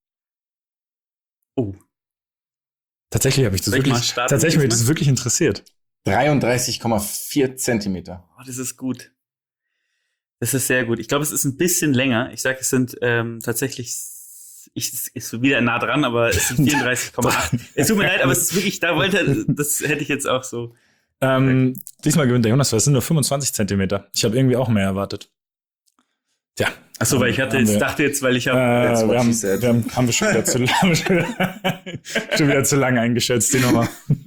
Oh. Tatsächlich habe ich das wirklich interessiert. 33,4 Zentimeter. Oh, das ist gut. Das ist sehr gut. Ich glaube, es ist ein bisschen länger. Ich sage, es sind tatsächlich, ist wieder nah dran, aber es sind 34,8. Es tut mir leid, aber es ist wirklich, das hätte ich jetzt auch so. Diesmal gewinnt der Jonas, weil es sind nur 25 Zentimeter. Ich habe irgendwie auch mehr erwartet. Tja. Achso, weil ich dachte jetzt, weil ich habe. Haben wir schon wieder zu lange eingeschätzt, die Nummer.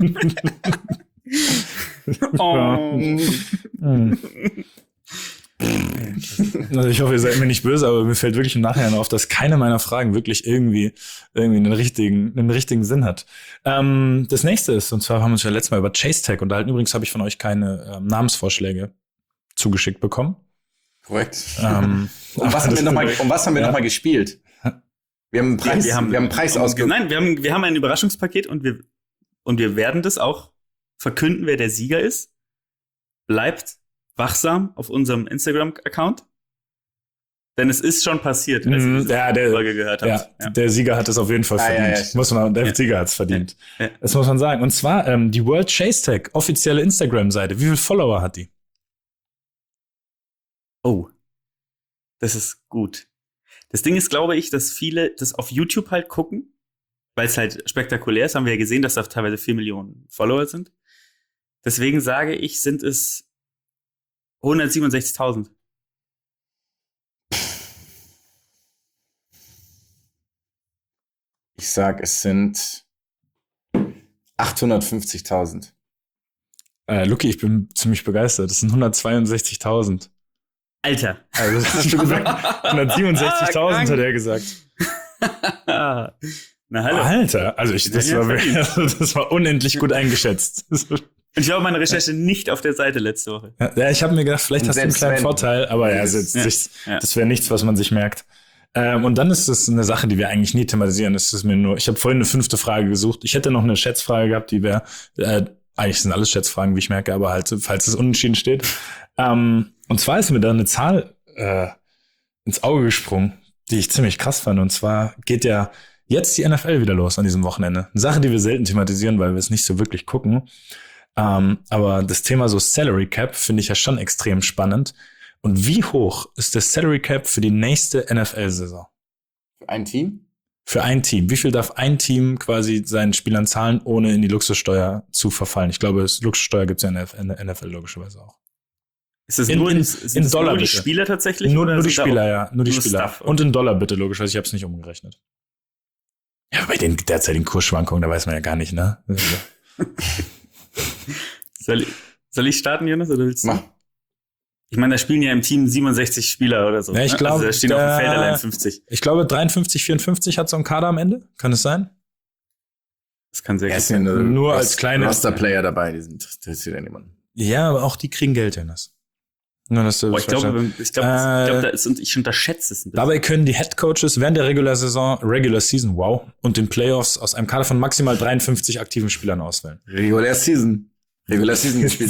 Also ich hoffe, ihr seid mir nicht böse, aber mir fällt wirklich im Nachhinein auf, dass keine meiner Fragen wirklich irgendwie einen richtigen Sinn hat. Das nächste ist, und zwar haben wir uns ja letztes Mal über Chase Tag unterhalten. Übrigens habe ich von euch keine Namensvorschläge zugeschickt bekommen. Korrekt. Um was haben wir nochmal gespielt? Wir haben einen Preis ausgegeben. Nein, wir haben ein Überraschungspaket und wir werden das auch verkünden, wer der Sieger ist. Bleibt wachsam auf unserem Instagram-Account. Denn es ist schon passiert, als ihr die Folge gehört habt. Ja, der Sieger hat es auf jeden Fall verdient. Der Sieger hat es verdient. Ja. Das muss man sagen. Und zwar die World Chase Tag, offizielle Instagram-Seite. Wie viele Follower hat die? Oh, das ist gut. Das Ding ist, glaube ich, dass viele das auf YouTube halt gucken, weil es halt spektakulär ist. Haben wir ja gesehen, dass da teilweise 4 Millionen Follower sind. Deswegen sage ich, sind es 167.000. Ich sag, es sind 850.000. Luki, ich bin ziemlich begeistert. Das sind 162.000. Alter. Also, das hast du gesagt. 167.000 hat er gesagt. Na, hallo. Alter, also das war unendlich gut eingeschätzt. Und ich war meine Recherche nicht auf der Seite letzte Woche. Ja, ich habe mir gedacht, vielleicht hast du einen kleinen Vorteil, aber das wäre nichts, was man sich merkt. Und dann ist es eine Sache, die wir eigentlich nie thematisieren. Ich habe vorhin eine 5. Frage gesucht. Ich hätte noch eine Schätzfrage gehabt, die wäre, eigentlich sind alles Schätzfragen, wie ich merke, aber halt, falls es unentschieden steht. Und zwar ist mir da eine Zahl ins Auge gesprungen, die ich ziemlich krass fand. Und zwar geht ja jetzt die NFL wieder los an diesem Wochenende. Eine Sache, die wir selten thematisieren, weil wir es nicht so wirklich gucken. Aber das Thema so Salary Cap finde ich ja schon extrem spannend. Und wie hoch ist der Salary Cap für die nächste NFL-Saison? Für ein Team? Für ein Team. Wie viel darf ein Team quasi seinen Spielern zahlen, ohne in die Luxussteuer zu verfallen? Ich glaube, Luxussteuer gibt es ja in der NFL logischerweise auch. Ist das in Dollar, nur die Spieler tatsächlich? Nur die Spieler, ja. Nur die Spieler. Stuff, okay. Und in Dollar bitte, logischerweise. Ich habe es nicht umgerechnet. Ja, bei den derzeitigen Kursschwankungen, da weiß man ja gar nicht, ne? Soll ich starten, Jonas, oder willst du? Mach. Ich meine, da spielen ja im Team 67 Spieler oder so. Ja, ich glaube, also da stehen auf dem Feld allein 50. Ich glaube, 53, 54 hat so ein Kader am Ende. Kann es sein? Das kann sehr gut sein. Nur als kleine Roster-Player dabei, die interessiert ja niemanden. Ja, aber auch die kriegen Geld, Jonas. Ich glaube, ich unterschätze es ein bisschen. Dabei können die Headcoaches während der Regular Season, und den Playoffs aus einem Kader von maximal 53 aktiven Spielern auswählen. Regular Season gespielt.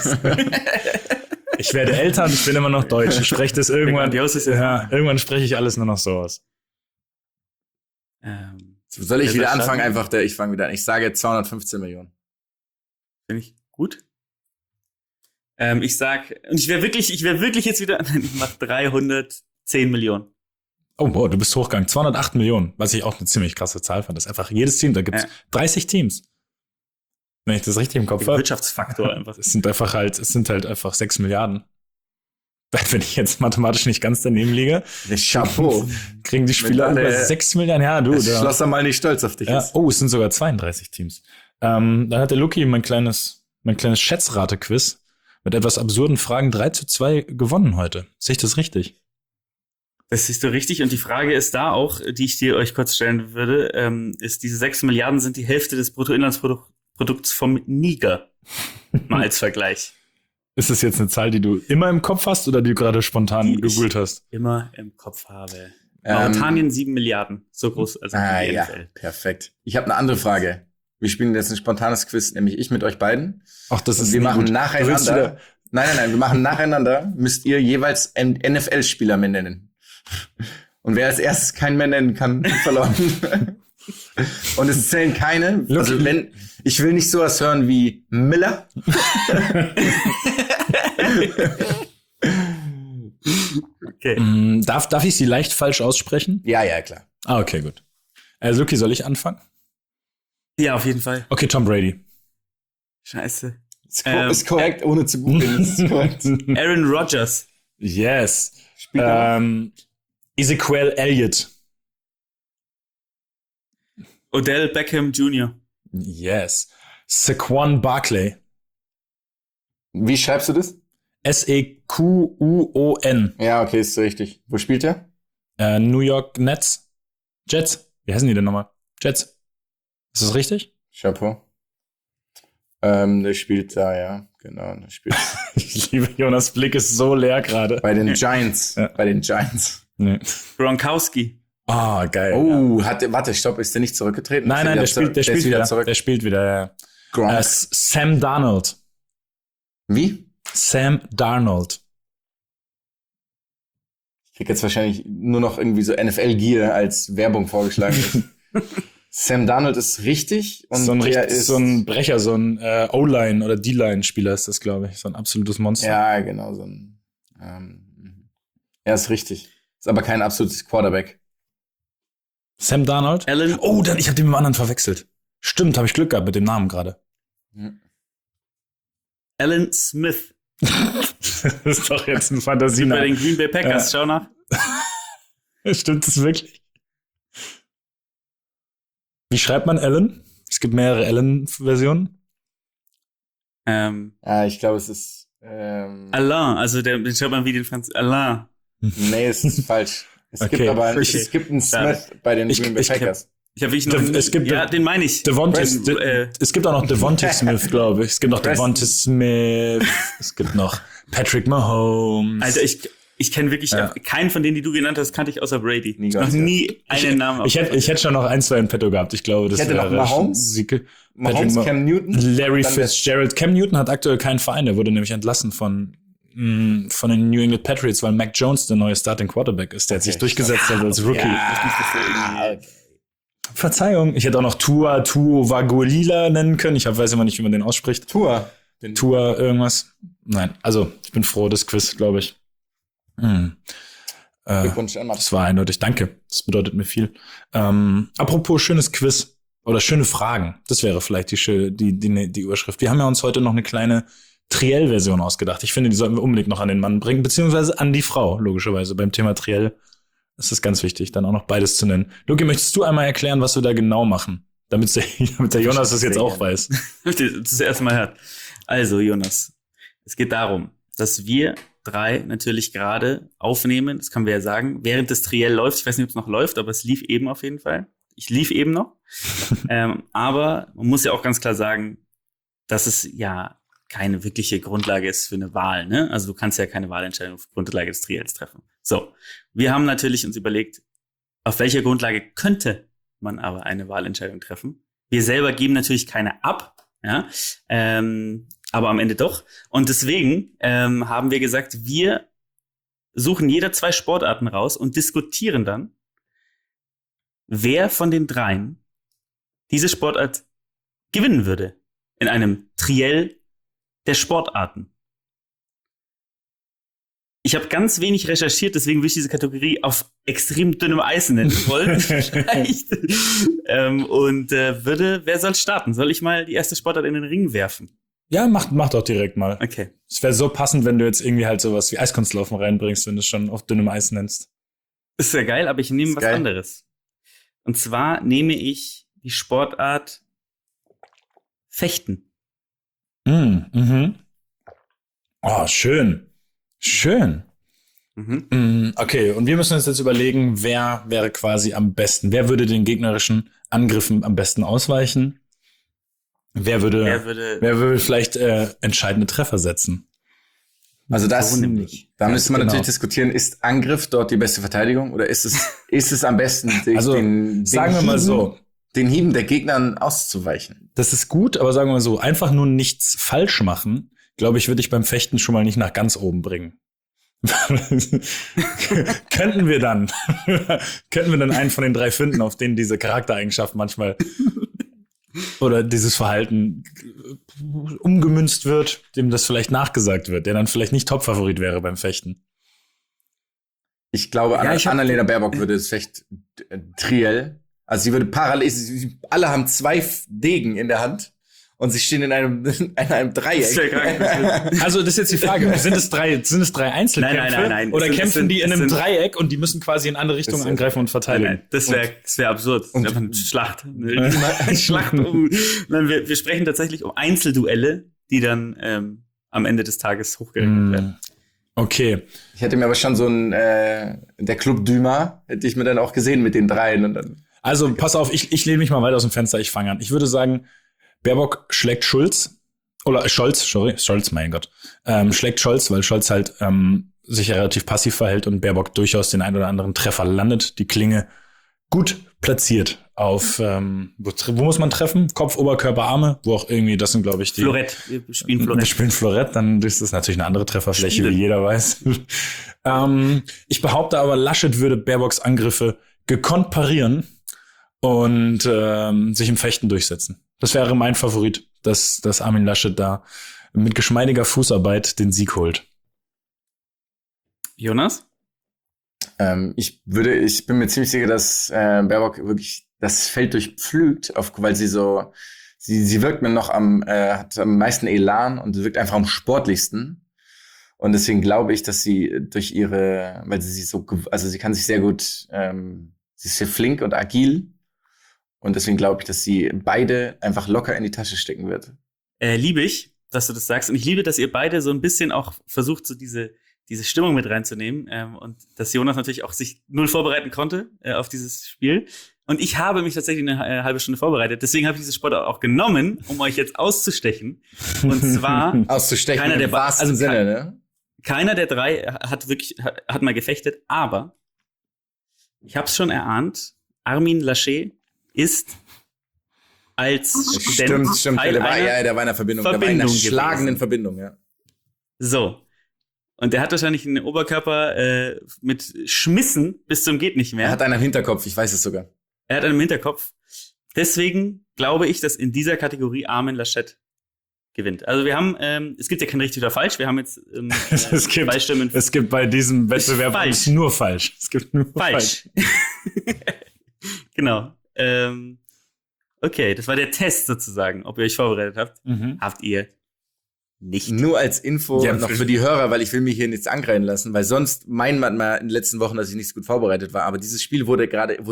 Ich werde älter und ich bin immer noch Deutsch. Ich spreche das irgendwann. Irgendwann spreche ich alles nur noch so aus. Soll ich wieder anfangen? Ich fange wieder an. Ich sage 215 Millionen. Finde ich gut. Ich wäre wirklich jetzt wieder, ich mache 310 Millionen. Oh, boah, du bist hochgegangen. 208 Millionen, was ich auch eine ziemlich krasse Zahl fand. Das ist einfach jedes Team, da gibt's 30 Teams. Wenn ich das richtig im Kopf habe. Wirtschaftsfaktor einfach. Es sind halt einfach 6 Milliarden. Wenn ich jetzt mathematisch nicht ganz daneben liege. Chapeau. Kriegen die Spieler über 6 Milliarden. Ja, du. Das Schlosser mal nicht stolz auf dich ist. Oh, es sind sogar 32 Teams. Dann hat der Luki mein kleines Schätzrate-Quiz mit etwas absurden Fragen 3-2 gewonnen heute. Sehe ich das richtig? Das siehst du richtig. Und die Frage ist da auch, die ich dir euch kurz stellen würde, ist, diese 6 Milliarden sind die Hälfte des Bruttoinlandsprodukts vom Niger. Mal als Vergleich. Ist das jetzt eine Zahl, die du immer im Kopf hast oder die du gerade spontan gegoogelt hast? Immer im Kopf habe. Mauretanien 7 Milliarden. So groß, also die NFL. Ja, perfekt. Ich habe eine andere Frage. Wir spielen jetzt ein spontanes Quiz, nämlich ich mit euch beiden. Ach, das ist wir machen nacheinander. Nein, wir machen nacheinander. Müsst ihr jeweils NFL-Spieler mehr nennen. Und wer als erstes keinen mehr nennen kann, verloren. Und es zählen keine. Also ich will nicht sowas hören wie Miller. Okay. Darf ich sie leicht falsch aussprechen? Ja, klar. Ah, okay, gut. Luki, soll ich anfangen? Ja, auf jeden Fall. Okay, Tom Brady. Scheiße. Ist korrekt, ohne zu googeln. Ist korrekt. Aaron Rodgers. Yes. Ezekiel Elliott. Odell Beckham Jr. Yes. Saquon Barkley. Wie schreibst du das? Sequon. Ja, okay, ist richtig. Wo spielt er? New York Nets. Jets. Wie heißen die denn nochmal? Jets. Ist das richtig? Chapeau. Der spielt da, ja. Genau, der spielt. Ich liebe Jonas Blick, ist so leer gerade. Bei den Giants. Ja. Bei den Giants. Nee. Gronkowski. Ah, geil. Oh, warte, stopp, ist der nicht zurückgetreten? Nein, der spielt wieder zurück. Der spielt wieder, ja. Sam Darnold. Wie? Sam Darnold. Ich krieg jetzt wahrscheinlich nur noch irgendwie so NFL-Gear als Werbung vorgeschlagen. Sam Darnold ist richtig. Und ist so ein Brecher, so ein O-Line oder D-Line-Spieler ist das, glaube ich. So ein absolutes Monster. Ja, genau. So ein, ist richtig. Ist aber kein absolutes Quarterback. Sam Darnold? Allen. Oh, ich habe den mit dem anderen verwechselt. Stimmt, habe ich Glück gehabt mit dem Namen gerade. Allen Smith. Das ist doch jetzt ein Fantasiename. Bei den Green Bay Packers, schau nach. Stimmt das wirklich? Wie schreibt man Allen? Es gibt mehrere Allen-Versionen. Ich glaube, es ist Alain, also den schreibt man wie den Alain. Nee, es ist falsch. Es gibt einen Smith bei den Green Bay Packers. Den meine ich. Es gibt auch noch Devontae Smith, glaube ich. Es gibt noch Devontae Smith. Es gibt noch Patrick Mahomes. Alter, ich kenne wirklich keinen von denen, die du genannt hast, kannte ich außer Brady. Noch nie einen Namen. Ich hätte schon noch 1, 2 in petto gehabt. Ich glaube, das wäre noch Mahomes, Cam Newton. Larry Fitzgerald. Cam Newton hat aktuell keinen Verein. Der wurde nämlich entlassen von den New England Patriots, weil Mac Jones der neue Starting Quarterback ist. Der hat sich durchgesetzt als Rookie. Verzeihung, ich hätte auch noch Tua Tagovailoa nennen können. Ich weiß immer nicht, wie man den ausspricht. Tua irgendwas. Nein, also ich bin froh, das Quiz, glaube ich. Glückwunsch, Emma. Das war eindeutig. Danke, das bedeutet mir viel. Apropos schönes Quiz oder schöne Fragen. Das wäre vielleicht die Überschrift. Wir haben ja uns heute noch eine kleine Triell-Version ausgedacht. Ich finde, die sollten wir unbedingt noch an den Mann bringen, beziehungsweise an die Frau, logischerweise. Beim Thema Triell ist es ganz wichtig, dann auch noch beides zu nennen. Luki, möchtest du einmal erklären, was wir da genau machen? Damit der Jonas das jetzt auch weiß. Das erste Mal hört. Also, Jonas, es geht darum, dass wir 3 natürlich gerade aufnehmen, das können wir ja sagen, während das Triell läuft. Ich weiß nicht, ob es noch läuft, aber es lief eben auf jeden Fall. Ich lief eben noch. Aber man muss ja auch ganz klar sagen, dass es ja keine wirkliche Grundlage ist für eine Wahl, ne? Also du kannst ja keine Wahlentscheidung auf Grundlage des Triels treffen. So, wir haben natürlich uns überlegt, auf welcher Grundlage könnte man aber eine Wahlentscheidung treffen. Wir selber geben natürlich keine ab, ja, aber am Ende doch. Und deswegen haben wir gesagt, wir suchen jeder 2 Sportarten raus und diskutieren dann, wer von den 3 diese Sportart gewinnen würde in einem Triell der Sportarten. Ich habe ganz wenig recherchiert, deswegen will ich diese Kategorie auf extrem dünnem Eis nennen wollen. Wer soll starten? Soll ich mal die erste Sportart in den Ring werfen? Ja, mach doch direkt mal. Okay. Es wäre so passend, wenn du jetzt irgendwie halt sowas wie Eiskunstlaufen reinbringst, wenn du es schon auf dünnem Eis nennst. Ist ja geil, aber ich nehme was anderes. Und zwar nehme ich die Sportart Fechten. Oh, schön. Okay, und wir müssen uns jetzt überlegen, wer wäre quasi am besten? Wer würde den gegnerischen Angriffen am besten ausweichen? Wer würde vielleicht entscheidende Treffer setzen? Also da müsste man natürlich diskutieren, ist Angriff dort die beste Verteidigung oder ist es am besten, sagen wir mal so, den Hieben der Gegnern auszuweichen. Das ist gut, aber sagen wir mal so, einfach nur nichts falsch machen, glaube ich, würde ich beim Fechten schon mal nicht nach ganz oben bringen. Könnten wir dann einen von den 3 finden, auf denen diese Charaktereigenschaft manchmal oder dieses Verhalten umgemünzt wird, dem das vielleicht nachgesagt wird, der dann vielleicht nicht Top-Favorit wäre beim Fechten. Ich glaube, Annalena Baerbock würde das Fecht-Triell, also sie würde parallel, alle haben 2 Degen in der Hand. Und sie stehen in einem Dreieck. Also das ist jetzt die Frage, sind es 3 Einzelkämpfe? Nein. Oder kämpfen die in einem Dreieck und die müssen quasi in andere Richtungen angreifen und verteidigen? Nein, das wäre absurd. Das wäre eine Schlacht. Eine Schlacht. Wir sprechen tatsächlich um Einzelduelle, die dann am Ende des Tages hochgerechnet werden. Okay. Ich hätte mir aber schon so der Club Dumas, hätte ich mir dann auch gesehen mit den 3. Und dann also pass auf, ich lehne mich mal weit aus dem Fenster, ich fange an. Ich würde sagen, Baerbock schlägt Scholz, mein Gott, schlägt Scholz, weil Scholz halt sich ja relativ passiv verhält und Baerbock durchaus den ein oder anderen Treffer landet. Die Klinge gut platziert auf, wo muss man treffen? Kopf, Oberkörper, Arme, wo auch irgendwie, das sind glaube ich die... Florett, wir spielen Florett, dann ist das natürlich eine andere Trefferfläche, wie jeder weiß. Ich behaupte aber, Laschet würde Baerbocks Angriffe gekonnt parieren und sich im Fechten durchsetzen. Das wäre mein Favorit, dass Armin Laschet da mit geschmeidiger Fußarbeit den Sieg holt. Jonas? Ich bin mir ziemlich sicher, dass Baerbock wirklich das Feld durchpflügt, weil sie wirkt mir noch hat am meisten Elan und wirkt einfach am sportlichsten. Und deswegen glaube ich, dass sie weil sie kann sich sehr gut, sie ist sehr flink und agil. Und deswegen glaube ich, dass sie beide einfach locker in die Tasche stecken wird. Liebe ich, dass du das sagst. Und ich liebe, dass ihr beide so ein bisschen auch versucht, so diese Stimmung mit reinzunehmen. Und dass Jonas natürlich auch sich 0 vorbereiten konnte auf dieses Spiel. Und ich habe mich tatsächlich eine halbe Stunde vorbereitet. Deswegen habe ich dieses Sport auch genommen, um euch jetzt auszustechen. Und zwar auszustechen keiner im wahrsten Sinne, ne? Keiner der 3 hat mal gefechtet, aber ich habe es schon erahnt, Armin Laschet ist als Student Stimmt. Der war in einer Verbindung. Der war in einer schlagenden Verbindung, ja. So. Und der hat wahrscheinlich einen Oberkörper mit Schmissen bis zum geht nicht mehr. Er hat einen im Hinterkopf, ich weiß es sogar. Er hat einen im Hinterkopf. Deswegen glaube ich, dass in dieser Kategorie Armin Laschet gewinnt. Also wir haben, es gibt ja kein richtig oder falsch, wir haben jetzt 2 Stimmen. Es gibt bei diesem Wettbewerb nur falsch. Es gibt nur falsch. Genau. Okay, das war der Test sozusagen, ob ihr euch vorbereitet habt. Habt ihr nicht. Nur als Info noch für die Hörer, weil ich will mich hier nichts angreifen lassen, weil sonst meint man mal in den letzten Wochen, dass ich nicht so gut vorbereitet war. Aber dieses Spiel wurde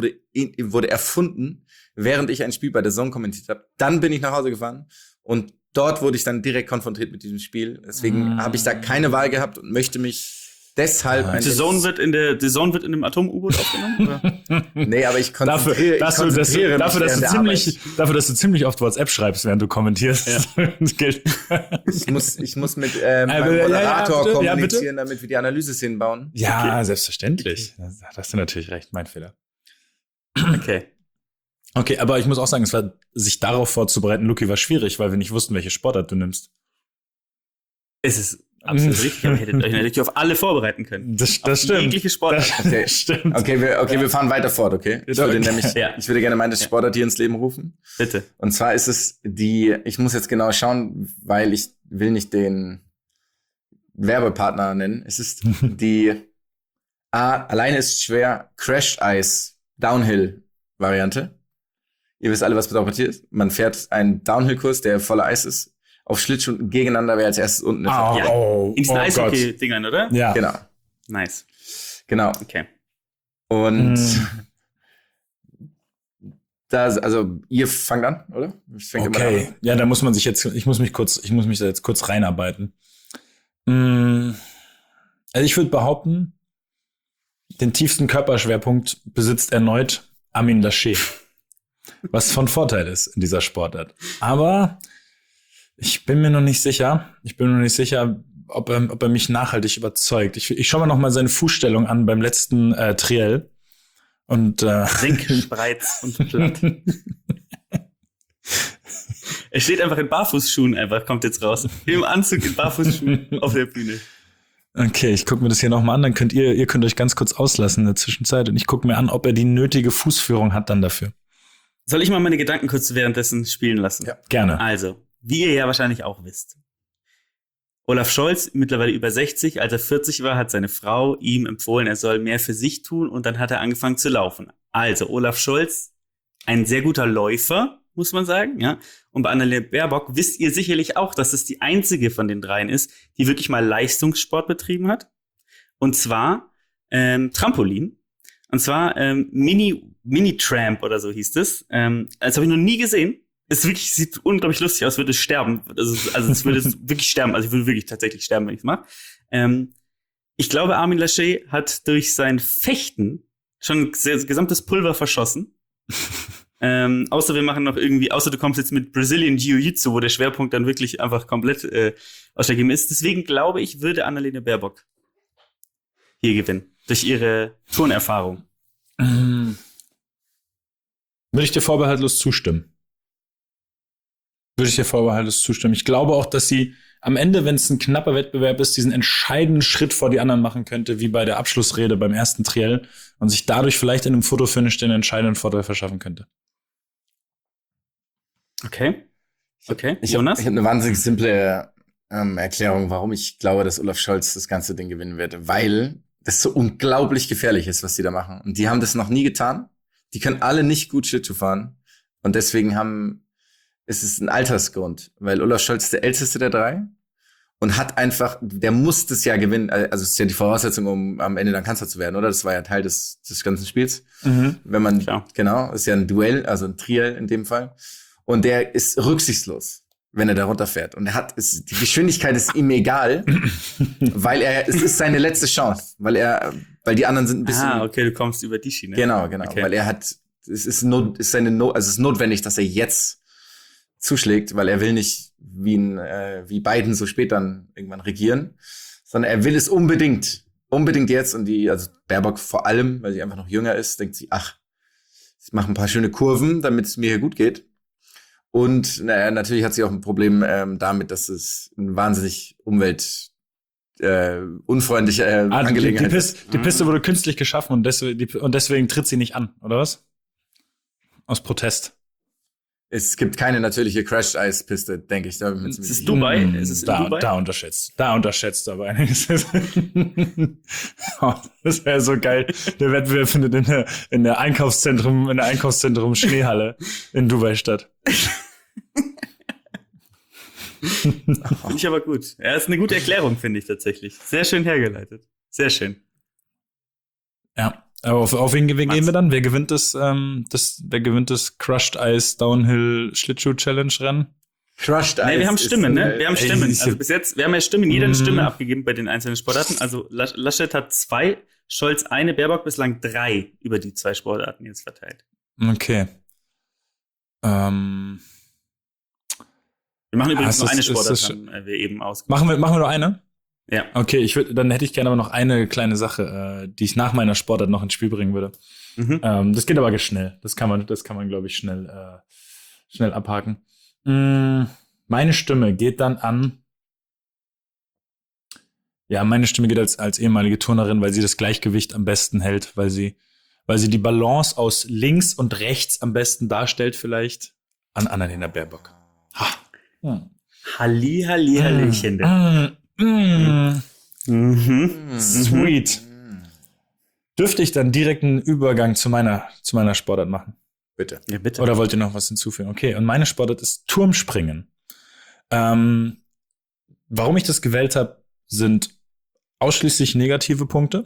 erfunden, während ich ein Spiel bei der DAZN kommentiert habe. Dann bin ich nach Hause gefahren und dort wurde ich dann direkt konfrontiert mit diesem Spiel. Deswegen habe ich da keine Wahl gehabt und möchte mich deshalb... Die DAZN wird in dem Atom-U-Boot aufgenommen? Oder? Nee, aber ich konzentriere mich dafür, dass du ziemlich oft WhatsApp schreibst, während du kommentierst. Ja. Das gilt. Ich muss mit meinem Moderator kommunizieren, damit wir die Analyse hinbauen. Ja, okay. Selbstverständlich. Da hast du natürlich recht, mein Fehler. Okay, aber ich muss auch sagen, sich darauf vorzubereiten, Luki, war schwierig, weil wir nicht wussten, welche Sportart du nimmst. Es ist absolut richtig, aber ihr hättet euch natürlich auf alle vorbereiten können. Das stimmt. Jegliche Sportart. Okay, stimmt. Okay, wir fahren weiter fort, okay? Ich würde gerne meine Sportart hier ins Leben rufen. Bitte. Und zwar ist es ich muss jetzt genau schauen, weil ich will nicht den Werbepartner nennen. Es ist alleine ist schwer, Crashed Ice Downhill Variante. Ihr wisst alle, was bedeutet ist. Man fährt einen Downhill-Kurs, der voller Eis ist, auf Schlittschuhen gegeneinander, wer als erstes unten ist. In diesen Eishockey-Dingern, oder? Ja. Genau. Nice. Genau. Okay. Und ihr fangt an, oder? Okay. Ja, da muss man sich jetzt, ich muss mich da jetzt kurz reinarbeiten. Also ich würde behaupten, den tiefsten Körperschwerpunkt besitzt erneut Armin Laschet. Was von Vorteil ist in dieser Sportart. Aber ich bin mir noch nicht sicher, ob er mich nachhaltig überzeugt. Ich schaue mir noch mal seine Fußstellung an beim letzten Triell. Und Senkspreiz und platt. Er steht einfach in Barfußschuhen kommt jetzt raus. Im Anzug in Barfußschuhen auf der Bühne. Okay, ich gucke mir das hier nochmal an, dann könnt ihr könnt euch ganz kurz auslassen in der Zwischenzeit und ich gucke mir an, ob er die nötige Fußführung hat dann dafür. Soll ich mal meine Gedanken kurz währenddessen spielen lassen? Ja, gerne. Also, wie ihr ja wahrscheinlich auch wisst. Olaf Scholz, mittlerweile über 60, als er 40 war, hat seine Frau ihm empfohlen, er soll mehr für sich tun und dann hat er angefangen zu laufen. Also, Olaf Scholz, ein sehr guter Läufer, muss man sagen, ja. Und bei Annalena Baerbock wisst ihr sicherlich auch, dass es die einzige von den dreien ist, die wirklich mal Leistungssport betrieben hat. Und zwar Trampolin. Und zwar Mini-Tramp oder so hieß das. Das habe ich noch nie gesehen. Es wirklich sieht unglaublich lustig aus, würde sterben. Also es würde wirklich sterben. Also ich würde wirklich tatsächlich sterben, wenn ich es mache. Ich glaube, Armin Laschet hat durch sein Fechten schon das gesamtes Pulver verschossen. Außer wir machen noch außer du kommst jetzt mit Brazilian Jiu-Jitsu, wo der Schwerpunkt dann wirklich einfach komplett ausschlaggebend ist. Deswegen glaube ich, würde Annalena Baerbock hier gewinnen. Durch ihre Turnerfahrung. Würde ich dir vorbehaltlos zustimmen. Ich glaube auch, dass sie am Ende, wenn es ein knapper Wettbewerb ist, diesen entscheidenden Schritt vor die anderen machen könnte, wie bei der Abschlussrede beim ersten Triell und sich dadurch vielleicht in einem Fotofinish den entscheidenden Vorteil verschaffen könnte. Okay. Jonas? Ich habe eine wahnsinnig simple Erklärung, warum ich glaube, dass Olaf Scholz das ganze Ding gewinnen wird. Weil das so unglaublich gefährlich ist, was die da machen. Und die haben das noch nie getan. Die können alle nicht gut Schlittschuh fahren. Und deswegen ist es ein Altersgrund. Weil Olaf Scholz ist der älteste der drei. Und hat einfach, der muss das ja gewinnen. Also es ist ja die Voraussetzung, um am Ende dann Kanzler zu werden, oder? Das war ja Teil des ganzen Spiels. Mhm. Wenn man, genau, ist ja ein Duell, also ein Triell in dem Fall. Und der ist rücksichtslos, wenn er da runterfährt. Und die Geschwindigkeit ist ihm egal, weil es ist seine letzte Chance. Weil die anderen sind ein bisschen. Okay, du kommst über die Schiene. Genau. Okay. Weil es ist notwendig, dass er jetzt zuschlägt, weil er will nicht wie Biden so spät dann irgendwann regieren, sondern er will es unbedingt jetzt. Und also Baerbock vor allem, weil sie einfach noch jünger ist, denkt sie, ich mache ein paar schöne Kurven, damit es mir hier gut geht. Und natürlich hat sie auch ein Problem damit, dass es ein wahnsinnig umweltunfreundliche Angelegenheit ist. Die Piste wurde künstlich geschaffen und deswegen tritt sie nicht an, oder was? Aus Protest. Es gibt keine natürliche Crashed-Ice-Piste, denke ich. Es ist Dubai. Dubai? Da unterschätzt aber einiges. Das wäre so geil. Der Wettbewerb findet in der Einkaufszentrum Schneehalle in Dubai statt. Finde ich aber gut. Ja, ist eine gute Erklärung, finde ich tatsächlich. Sehr schön hergeleitet. Sehr schön. Ja. Aber auf wen gehen wir dann? Wer gewinnt das Crushed Ice Downhill Schlittschuh Challenge Rennen? Crushed Ice. Nee, wir haben Stimmen, ne? Wir haben Stimmen. Also bis jetzt, wir haben ja Stimmen, jeder eine Stimme abgegeben bei den einzelnen Sportarten. Also Laschet hat 2, Scholz 1, Baerbock bislang 3 über die 2 Sportarten jetzt verteilt. Okay. Wir machen übrigens nur eine Sportart, haben wir eben ausgemacht. Machen wir nur eine? Ja. Okay, dann hätte ich gerne aber noch eine kleine Sache, die ich nach meiner Sportart noch ins Spiel bringen würde. Mhm. Das geht aber schnell. Das kann man, glaube ich, schnell abhaken. Meine Stimme geht dann an. Ja, meine Stimme geht als ehemalige Turnerin, weil sie das Gleichgewicht am besten hält, weil sie die Balance aus links und rechts am besten darstellt, vielleicht, an Annalena Baerbock. Hallöchen. Sweet. Dürfte ich dann direkt einen Übergang zu meiner Sportart machen? Bitte. Ja, bitte. Oder wollt ihr noch was hinzufügen? Okay, und meine Sportart ist Turmspringen. Warum ich das gewählt habe, sind ausschließlich negative Punkte.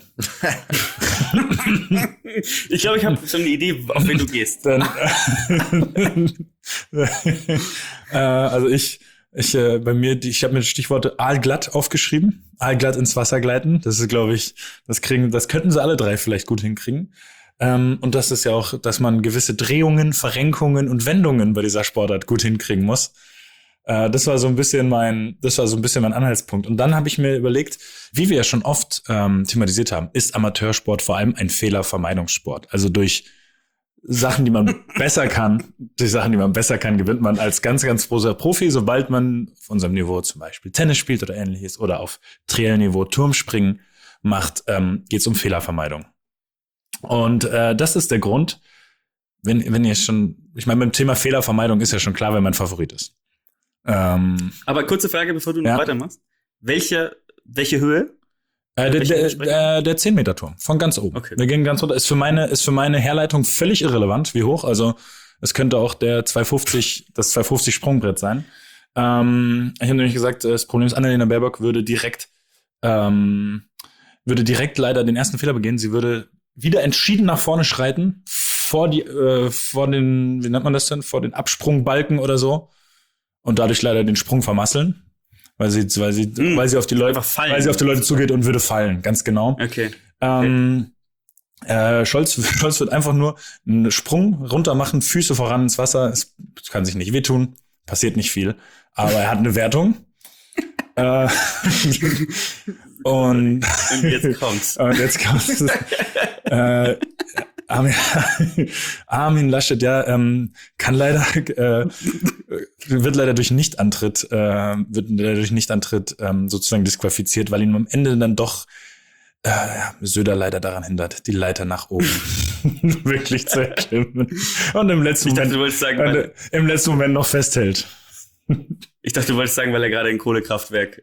Ich glaube, ich habe schon eine Idee, auf wen du gehst. Also ich habe mir Stichworte aalglatt aufgeschrieben. Aalglatt ins Wasser gleiten. Das ist, glaube ich, das könnten sie alle 3 vielleicht gut hinkriegen. Und das ist ja auch, dass man gewisse Drehungen, Verrenkungen und Wendungen bei dieser Sportart gut hinkriegen muss. Das war so ein bisschen mein Anhaltspunkt. Und dann habe ich mir überlegt, wie wir ja schon oft thematisiert haben, ist Amateursport vor allem ein Fehlervermeidungssport. Also durch Sachen, die man besser kann, gewinnt man als ganz, ganz großer Profi, sobald man auf unserem Niveau zum Beispiel Tennis spielt oder ähnliches oder auf Triellniveau Turmspringen macht, geht es um Fehlervermeidung. Und das ist der Grund, wenn ihr schon, ich meine, beim Thema Fehlervermeidung ist ja schon klar, wer mein Favorit ist. Aber kurze Frage, bevor du noch weitermachst. Welche Höhe? Der 10-Meter-Turm von ganz oben. Okay. Wir gehen ganz runter. Ist für meine Herleitung völlig irrelevant, wie hoch. Also es könnte auch das 250 Sprungbrett sein. Ich habe nämlich gesagt, das Problem ist, Annalena Baerbock würde direkt leider den ersten Fehler begehen. Sie würde wieder entschieden nach vorne schreiten, vor den, wie nennt man das denn, vor den Absprungbalken oder so. Und dadurch leider den Sprung vermasseln. Weil sie auf die Leute zugeht und würde fallen, ganz genau. Okay. Scholz wird einfach nur einen Sprung runter machen, Füße voran ins Wasser. Es kann sich nicht wehtun, passiert nicht viel. Aber er hat eine Wertung. Und jetzt kommt's. Armin Laschet, wird leider durch Nichtantritt sozusagen disqualifiziert, weil ihn am Ende dann doch Söder leider daran hindert, die Leiter nach oben wirklich zu erklimmen. Und im letzten Moment noch festhält. Ich dachte, du wolltest sagen, weil er gerade ein Kohlekraftwerk.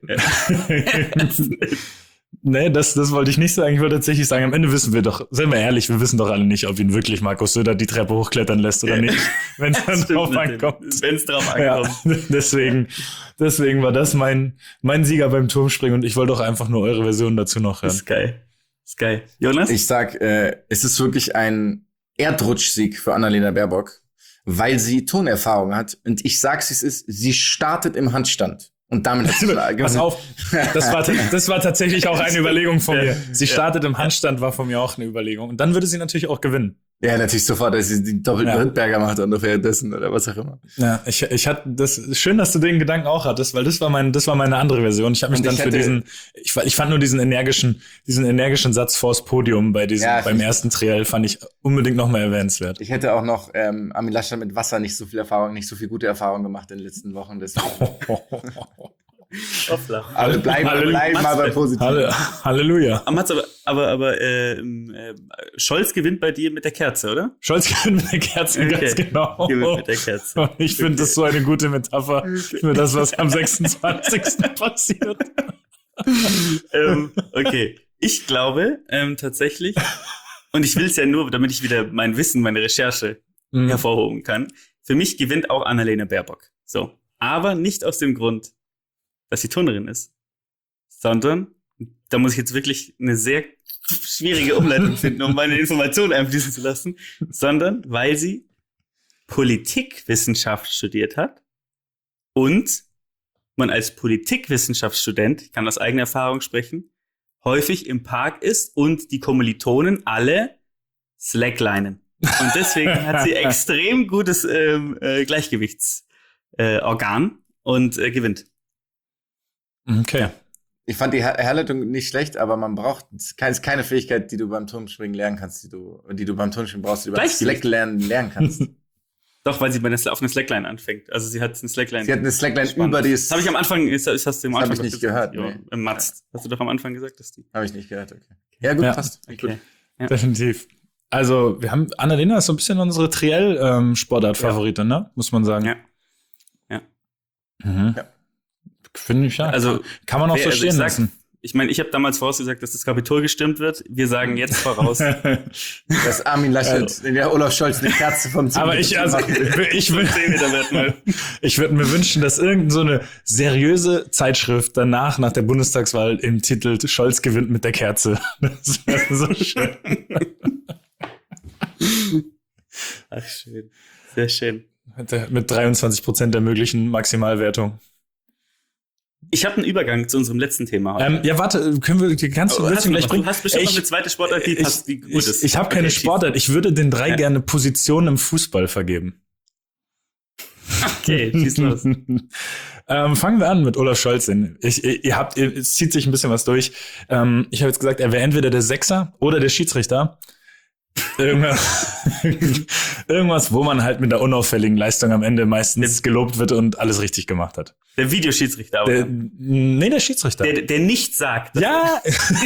Nee, das wollte ich nicht sagen. Ich wollte tatsächlich sagen, am Ende wissen wir doch, seien wir ehrlich, wir wissen doch alle nicht, ob ihn wirklich Markus Söder die Treppe hochklettern lässt oder nicht, wenn es dann drauf ankommt. Wenn es drauf ankommt. Ja, deswegen war das mein Sieger beim Turmspringen und ich wollte doch einfach nur eure Version dazu noch hören. Ist geil. Jonas? Ich sag, es ist wirklich ein Erdrutschsieg für Annalena Baerbock, weil sie Turnerfahrung hat. Und ich sag's, wie es ist, sie startet im Handstand. Und damit hat sie Pass auf, das war tatsächlich auch eine Überlegung von mir. Sie startet im Handstand, war von mir auch eine Überlegung. Und dann würde sie natürlich auch gewinnen. Ja, natürlich sofort, dass sie die doppelten Rittberger macht und währenddessen oder was auch immer. Ja, ich hatte das, schön, dass du den Gedanken auch hattest, weil das war meine andere Version. Ich habe mich dann ich fand nur diesen energischen Satz vors Podium beim ersten Triell fand ich unbedingt noch mal erwähnenswert. Ich hätte auch noch Armin Laschet mit Wasser nicht so viel gute Erfahrung gemacht in den letzten Wochen. Also bleiben mal bei positiv. Halleluja. Aber Scholz gewinnt bei dir mit der Kerze, oder? Scholz gewinnt mit der Kerze, ganz genau. Gewinnt mit der Kerze. Und ich finde das so eine gute Metapher für das, was am 26. passiert. Okay. Ich glaube tatsächlich, und ich will es ja nur, damit ich wieder mein Wissen, meine Recherche hervorhoben kann. Für mich gewinnt auch Annalena Baerbock. So. Aber nicht aus dem Grund, dass sie Turnerin ist, sondern, da muss ich jetzt wirklich eine sehr schwierige Umleitung finden, um meine Informationen einfließen zu lassen, sondern weil sie Politikwissenschaft studiert hat und man als Politikwissenschaftsstudent, ich kann aus eigener Erfahrung sprechen, häufig im Park ist und die Kommilitonen alle slacklinen. Und deswegen hat sie extrem gutes Gleichgewichtsorgan und gewinnt. Okay. Ich fand die Herleitung nicht schlecht, aber man braucht keine Fähigkeit, die du beim Turmspringen lernen kannst, die du beim Turmspringen brauchst, die du beim Slackline lernen kannst. Doch, weil sie auf eine Slackline anfängt. Also sie hat eine Slackline. Sie hat eine Slackline über die. Das habe ich am Anfang, hast du am Anfang habe ich nicht gehört. Nee. Mats. Hast du doch am Anfang gesagt, dass die. Habe ich nicht gehört, okay. Ja, gut, passt. Okay. Gut. Ja. Definitiv. Also, Annalena ist so ein bisschen unsere Triell-Sportart-Favoritin, ne? Muss man sagen. Ja. Mhm. Ja. Finde ich, ja. Also, kann man auch so stehen lassen. Ich meine, ich habe damals vorausgesagt, dass das Kapitol gestimmt wird. Wir sagen jetzt voraus, dass Armin Laschet, der Olaf Scholz eine Kerze vom 10 Aber ich würde mir wünschen, dass irgendeine so eine seriöse Zeitschrift danach, nach der Bundestagswahl, im Titel Scholz gewinnt mit der Kerze. Das wäre so schön. Ach, schön. Sehr schön. Mit 23% der möglichen Maximalwertung. Ich habe einen Übergang zu unserem letzten Thema heute. Ja, warte, kannst du gleich bringen? Du hast bestimmt noch eine zweite Sportart, die gut ist. Ich habe keine Sportart. Ich würde den 3 gerne Positionen im Fußball vergeben. Okay, schieß los. Fangen wir an mit Olaf Scholz. Es zieht sich ein bisschen was durch. Ich habe jetzt gesagt, er wäre entweder der Sechser oder der Schiedsrichter. Irgendwas, wo man halt mit der unauffälligen Leistung am Ende meistens gelobt wird und alles richtig gemacht hat. Der Videoschiedsrichter, oder? Der Schiedsrichter. Der nichts sagt. Ja!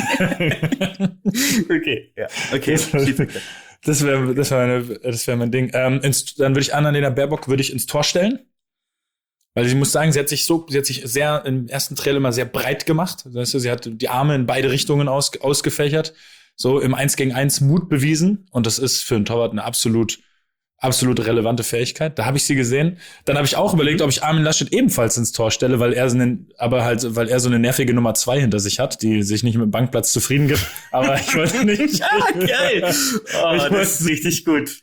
Okay, ja. Okay, Schiedsrichter. Das wär mein Ding. Dann würde ich Annalena Baerbock ins Tor stellen. Weil ich muss sagen, sie hat sich sehr im ersten Trailer immer sehr breit gemacht. Weißt du, sie hat die Arme in beide Richtungen ausgefächert. So im 1-gegen-1 Mut bewiesen. Und das ist für einen Torwart eine absolut relevante Fähigkeit. Da habe ich sie gesehen. Dann habe ich auch überlegt, ob ich Armin Laschet ebenfalls ins Tor stelle, weil er so eine nervige Nummer 2 hinter sich hat, die sich nicht mit dem Bankplatz zufrieden gibt. Aber ich wollte nicht. Ja, geil. Das ist richtig gut.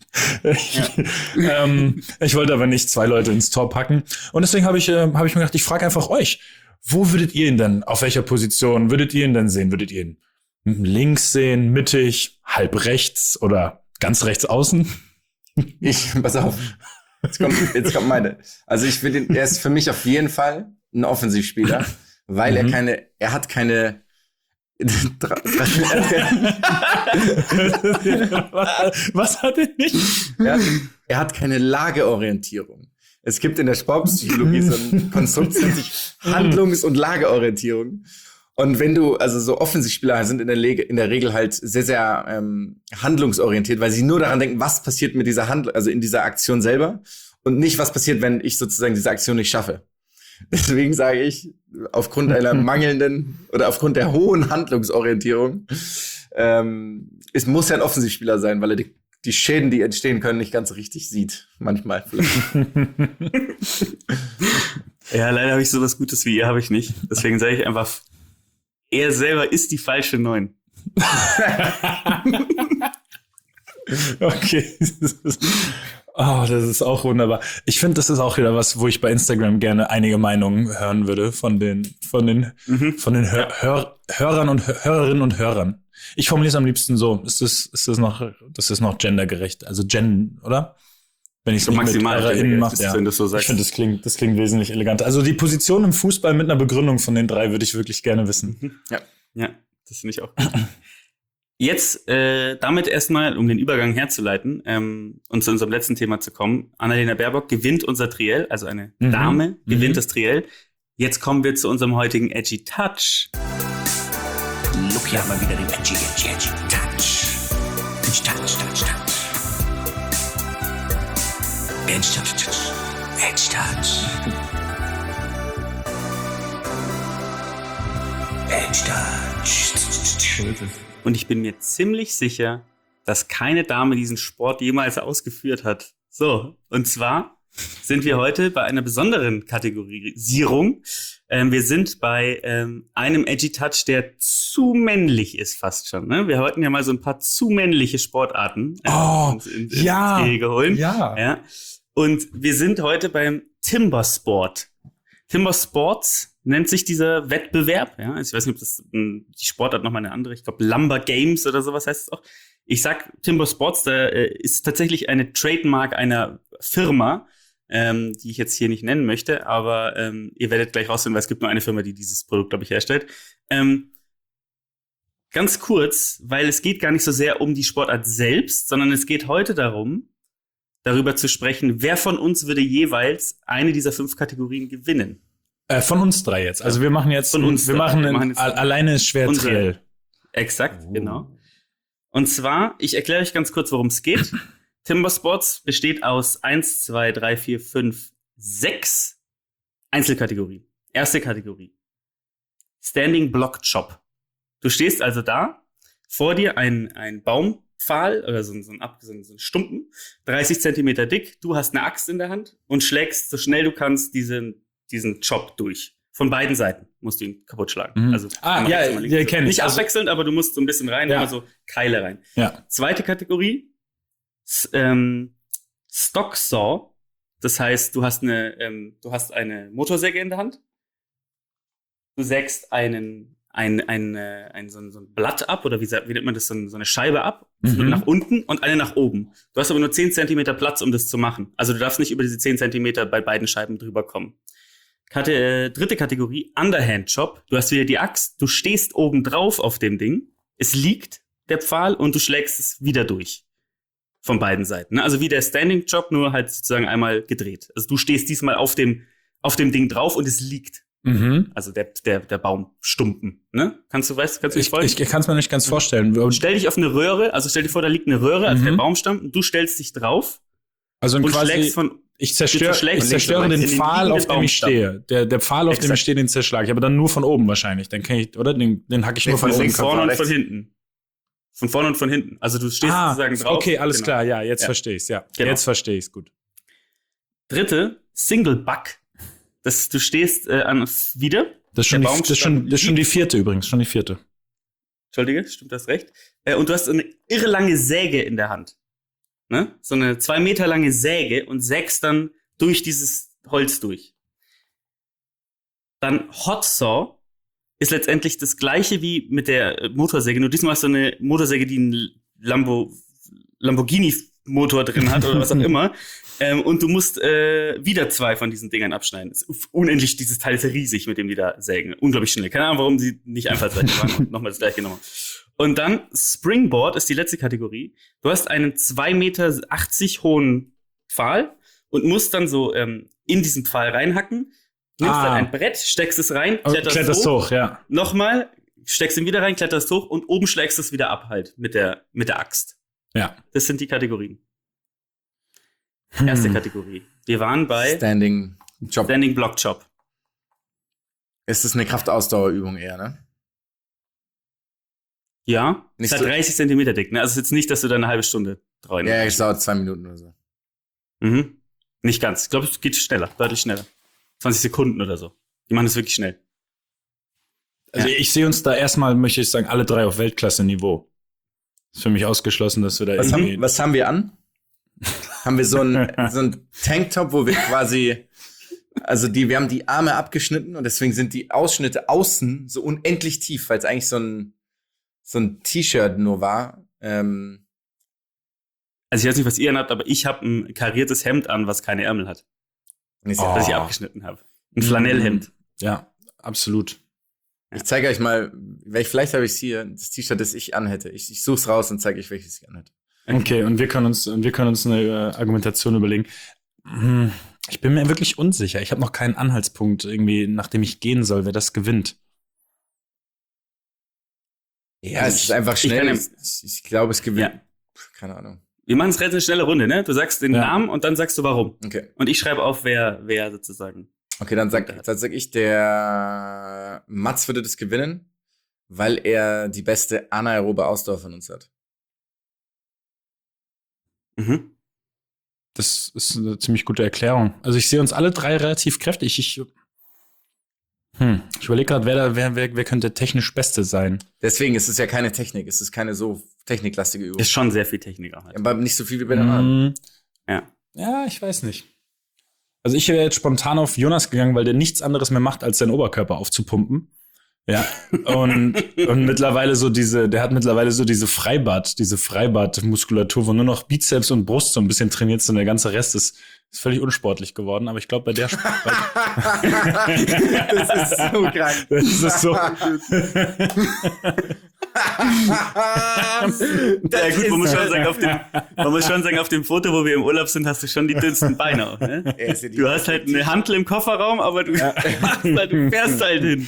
Ich wollte aber nicht 2 Leute ins Tor packen. Und deswegen habe ich mir gedacht, ich frage einfach euch, wo würdet ihr ihn denn, auf welcher Position würdet ihr ihn denn sehen? Würdet ihr ihn links sehen, mittig, halb rechts oder ganz rechts außen? Pass auf. Jetzt kommt meine. Also er ist für mich auf jeden Fall ein Offensivspieler, weil er hat keine Was hat er nicht? Er hat keine Lageorientierung. Es gibt in der Sportpsychologie so ein Konstrukt, das nennt sich Handlungs- und Lageorientierung. Und wenn so Offensivspieler sind in der Regel halt sehr, sehr handlungsorientiert, weil sie nur daran denken, was passiert mit dieser in dieser Aktion selber und nicht, was passiert, wenn ich sozusagen diese Aktion nicht schaffe. Deswegen sage ich, aufgrund einer mangelnden oder aufgrund der hohen Handlungsorientierung, muss er ein Offensivspieler sein, weil er die Schäden, die entstehen können, nicht ganz so richtig sieht. Manchmal vielleicht. Ja, leider habe ich sowas Gutes wie ihr, habe ich nicht. Deswegen sage ich einfach, er selber ist die falsche 9. Okay. Das ist auch wunderbar. Ich finde, das ist auch wieder was, wo ich bei Instagram gerne einige Meinungen hören würde von den Hörern und Hörerinnen und Hörern. Ich formuliere es am liebsten so. Das ist noch gendergerecht. Also oder? Wenn ich es so maximal mit HörerInnen mache, ja. Wenn du so sagst. Ich finde, das klingt wesentlich eleganter. Also die Position im Fußball mit einer Begründung von den 3 würde ich wirklich gerne wissen. Ja, das finde ich auch gut. Jetzt damit erstmal, um den Übergang herzuleiten und zu unserem letzten Thema zu kommen. Annalena Baerbock gewinnt unser Triell, also eine Dame gewinnt das Triell. Jetzt kommen wir zu unserem heutigen Edgy Touch. Look, hier haben wir wieder den Edgy Touch. Edgy Touch. Und ich bin mir ziemlich sicher, dass keine Dame diesen Sport jemals ausgeführt hat. So, und zwar sind wir heute bei einer besonderen Kategorisierung. Wir sind bei einem Edgy Touch, der zu männlich ist fast schon. Ne? Wir wollten ja mal so ein paar zu männliche Sportarten ins Spiel geholt. Ja. Und wir sind heute beim Timber Sport. Timber Sports nennt sich dieser Wettbewerb. Ja, ich weiß nicht, ob das die Sportart nochmal eine andere. Ich glaube, Lumber Games oder sowas heißt es auch. Ich sag Timber Sports, da ist tatsächlich eine Trademark einer Firma, die ich jetzt hier nicht nennen möchte, aber ihr werdet gleich rausfinden, weil es gibt nur eine Firma, die dieses Produkt, glaube ich, herstellt. Ganz kurz, weil es geht gar nicht so sehr um die Sportart selbst, sondern es geht heute darüber zu sprechen, wer von uns würde jeweils eine dieser 5 Kategorien gewinnen. Von uns 3 jetzt. Also wir machen jetzt, alleine ist schwer Triell. Exakt, genau. Und zwar, ich erkläre euch ganz kurz, worum es geht. Timber Sports besteht aus 1, 2, 3, 4, 5, 6 Einzelkategorien. Erste Kategorie. Standing Block Chop. Du stehst also da, vor dir ein Baumpfahl oder so ein Stumpen, 30 Zentimeter dick, du hast eine Axt in der Hand und schlägst so schnell du kannst diesen Chop durch. Von beiden Seiten musst du ihn kaputt schlagen. Also kenne ich. Nicht abwechselnd, aber du musst so ein bisschen rein, immer so Keile rein. Ja. Zweite Kategorie, Stock Saw. Das heißt, du hast eine Motorsäge in der Hand. Du sägst so ein Blatt ab, oder wie nennt man das, so eine Scheibe ab, nach unten und eine nach oben. Du hast aber nur 10 Zentimeter Platz, um das zu machen. Also du darfst nicht über diese 10 Zentimeter bei beiden Scheiben drüber kommen. Dritte Kategorie, Underhand-Chop. Du hast wieder die Axt, du stehst oben drauf auf dem Ding, es liegt der Pfahl und du schlägst es wieder durch. Von beiden Seiten. Also wie der Standing-Chop, nur halt sozusagen einmal gedreht. Also du stehst diesmal auf dem Ding drauf und es liegt. Mhm. Also der Baumstumpen. Ne? Kannst du mich folgen? Ich kann es mir nicht ganz vorstellen. Stell dich auf eine Röhre, also stell dir vor, da liegt eine Röhre, also der Baumstamm, und du stellst dich drauf. Also und quasi, schlägst ich zerstöre den Pfahl, auf dem ich stehe. Der Pfahl, auf dem ich stehe, den zerschlage ich. Aber dann nur von oben wahrscheinlich. Dann kann ich, oder? Den hack ich nur von oben. Von vorne und von hinten. Von vorne und von hinten. Also du stehst sozusagen drauf. Okay, alles klar. Ja, jetzt verstehe ich's. Ja, genau. Jetzt verstehe ich's gut. Dritte, Single Buck. Du stehst wieder. Das ist schon die vierte übrigens. Schon die vierte. Entschuldige, stimmt das recht? Und du hast eine irre lange Säge in der Hand. Ne? So eine 2 Meter lange Säge und sägst dann durch dieses Holz durch. Dann Hot Saw ist letztendlich das gleiche wie mit der Motorsäge, nur diesmal hast du eine Motorsäge, die einen Lamborghini-Motor drin hat oder was auch immer. Und du musst wieder 2 von diesen Dingern abschneiden. Das ist unendlich, dieses Teil ist riesig, mit dem die da sägen. Unglaublich schnell. Keine Ahnung, warum sie nicht einfallsreich waren und nochmal das gleiche genommen. Und dann Springboard ist die letzte Kategorie. Du hast einen 2,80 Meter hohen Pfahl und musst dann so in diesen Pfahl reinhacken. Nimmst dann ein Brett, steckst es rein, kletterst hoch, ja. Nochmal, steckst ihn wieder rein, kletterst hoch und oben schlägst es wieder ab halt mit der Axt. Ja. Das sind die Kategorien. Erste Kategorie. Wir waren bei Standing Block Chop. Ist das eine Kraftausdauerübung eher, ne? Ja. Nicht ist halt 30 Zentimeter dick, ne? Also es ist jetzt nicht, dass du da eine halbe Stunde treuen. Ja, es dauert 2 Minuten oder so. Mhm. Nicht ganz. Ich glaube, es geht schneller, deutlich schneller. 20 Sekunden oder so. Die machen das wirklich schnell. Also ich sehe uns da erstmal, möchte ich sagen, alle 3 auf Weltklasse-Niveau. Ist für mich ausgeschlossen, dass wir da was haben wir an? Haben wir so ein Tanktop, wo wir quasi, wir haben die Arme abgeschnitten und deswegen sind die Ausschnitte außen so unendlich tief, weil es eigentlich so ein T-Shirt nur war. Also ich weiß nicht, was ihr anhabt, aber ich habe ein kariertes Hemd an, was keine Ärmel hat. Das ich abgeschnitten habe. Ein Flanellhemd. Ja, absolut. Ich zeige euch mal, vielleicht habe ich hier das T-Shirt, das ich anhätte. Ich suche es raus und zeige euch, welches ich anhätte. Okay, und wir können uns eine Argumentation überlegen. Ich bin mir wirklich unsicher. Ich habe noch keinen Anhaltspunkt irgendwie, nach dem ich gehen soll, wer das gewinnt. Ja, also es ist einfach schnell. Ich glaube, es gewinnt. Ja. Keine Ahnung. Wir machen es eine schnelle Runde, ne? Du sagst den Namen und dann sagst du warum. Okay. Und ich schreibe auf, wer sozusagen. Okay, dann sag ich, der Mats würde das gewinnen, weil er die beste anaerobe Ausdauer von uns hat. Mhm. Das ist eine ziemlich gute Erklärung. Also ich sehe uns alle 3 relativ kräftig. Ich überlege gerade, wer könnte technisch Beste sein. Deswegen ist es ja keine Technik. Es ist keine so techniklastige Übung. Ist schon sehr viel Technik auch. Halt. Aber nicht so viel wie bei den anderen. Ja, ich weiß nicht. Also ich wäre jetzt spontan auf Jonas gegangen, weil der nichts anderes mehr macht, als seinen Oberkörper aufzupumpen. Ja. Und mittlerweile der hat mittlerweile so diese Freibad-Muskulatur, wo nur noch Bizeps und Brust so ein bisschen trainiert sind. Der ganze Rest ist völlig unsportlich geworden. Aber ich glaube, bei der Das ist so krank. Das ist so. Ja gut, man muss schon sagen, auf dem Foto, wo wir im Urlaub sind, hast du schon die dünnsten Beine auch, ne? Du hast halt eine Hantel im Kofferraum, aber du fährst halt hin.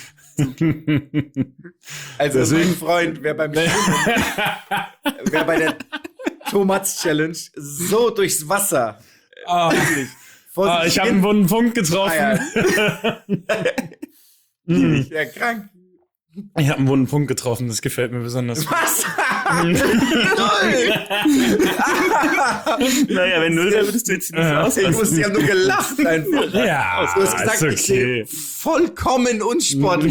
Also mein Freund, wer bei der Thomas Challenge so durchs Wasser. Ich habe einen wunden Punkt getroffen. Ja, krank. Ich habe einen wunden Punkt getroffen, das gefällt mir besonders. Was? Naja, wenn 0 wäre, würdest du jetzt nicht ich habe nur gelacht einfach. Ja, du hast gesagt, ich sehe vollkommen unsportlich.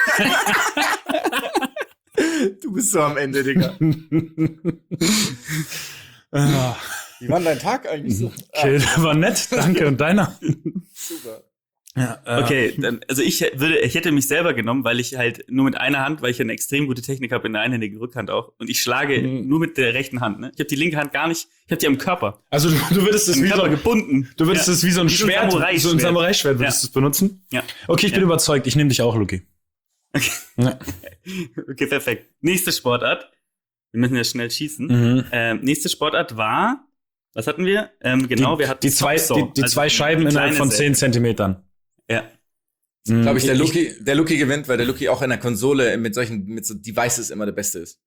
Du bist so am Ende, Digga. Wie war dein Tag eigentlich so? Okay, das war nett, danke. Und deiner? Super. Ja, okay, dann, also ich hätte mich selber genommen, weil ich halt nur mit einer Hand, weil ich eine extrem gute Technik habe in der einhändigen Rückhand auch. Und ich schlage nur mit der rechten Hand, ne? Ich habe die linke Hand gar nicht, ich habe die am Körper. Also du würdest es wie so gebunden. Du würdest es wie so ein Schwert, so ein Samurai-Schwert würdest du es benutzen? Ja. Okay, ich bin überzeugt, ich nehme dich auch, Luki. Okay. Ja. Okay, perfekt. Nächste Sportart. Wir müssen ja schnell schießen. Nächste Sportart war, was hatten wir? Genau, wir hatten die zwei Scheiben innerhalb von 10 Zentimetern. Ja. Glaube ich, der Luki gewinnt, weil der Luki auch in der Konsole mit so Devices immer der Beste ist.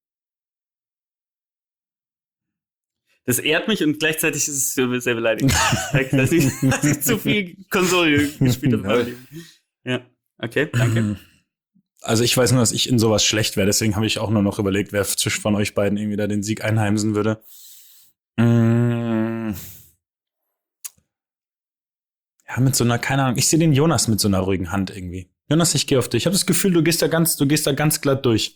Das ehrt mich und gleichzeitig ist es für sehr beleidigend. dass ich zu viel Konsole gespielt habe. Ja, okay, danke. Also ich weiß nur, dass ich in sowas schlecht wäre, deswegen habe ich auch nur noch überlegt, wer von euch beiden irgendwie da den Sieg einheimsen würde. Ja, mit so einer, keine Ahnung, ich sehe den Jonas mit so einer ruhigen Hand irgendwie. Jonas, ich gehe auf dich. Ich habe das Gefühl, du gehst da ganz glatt durch.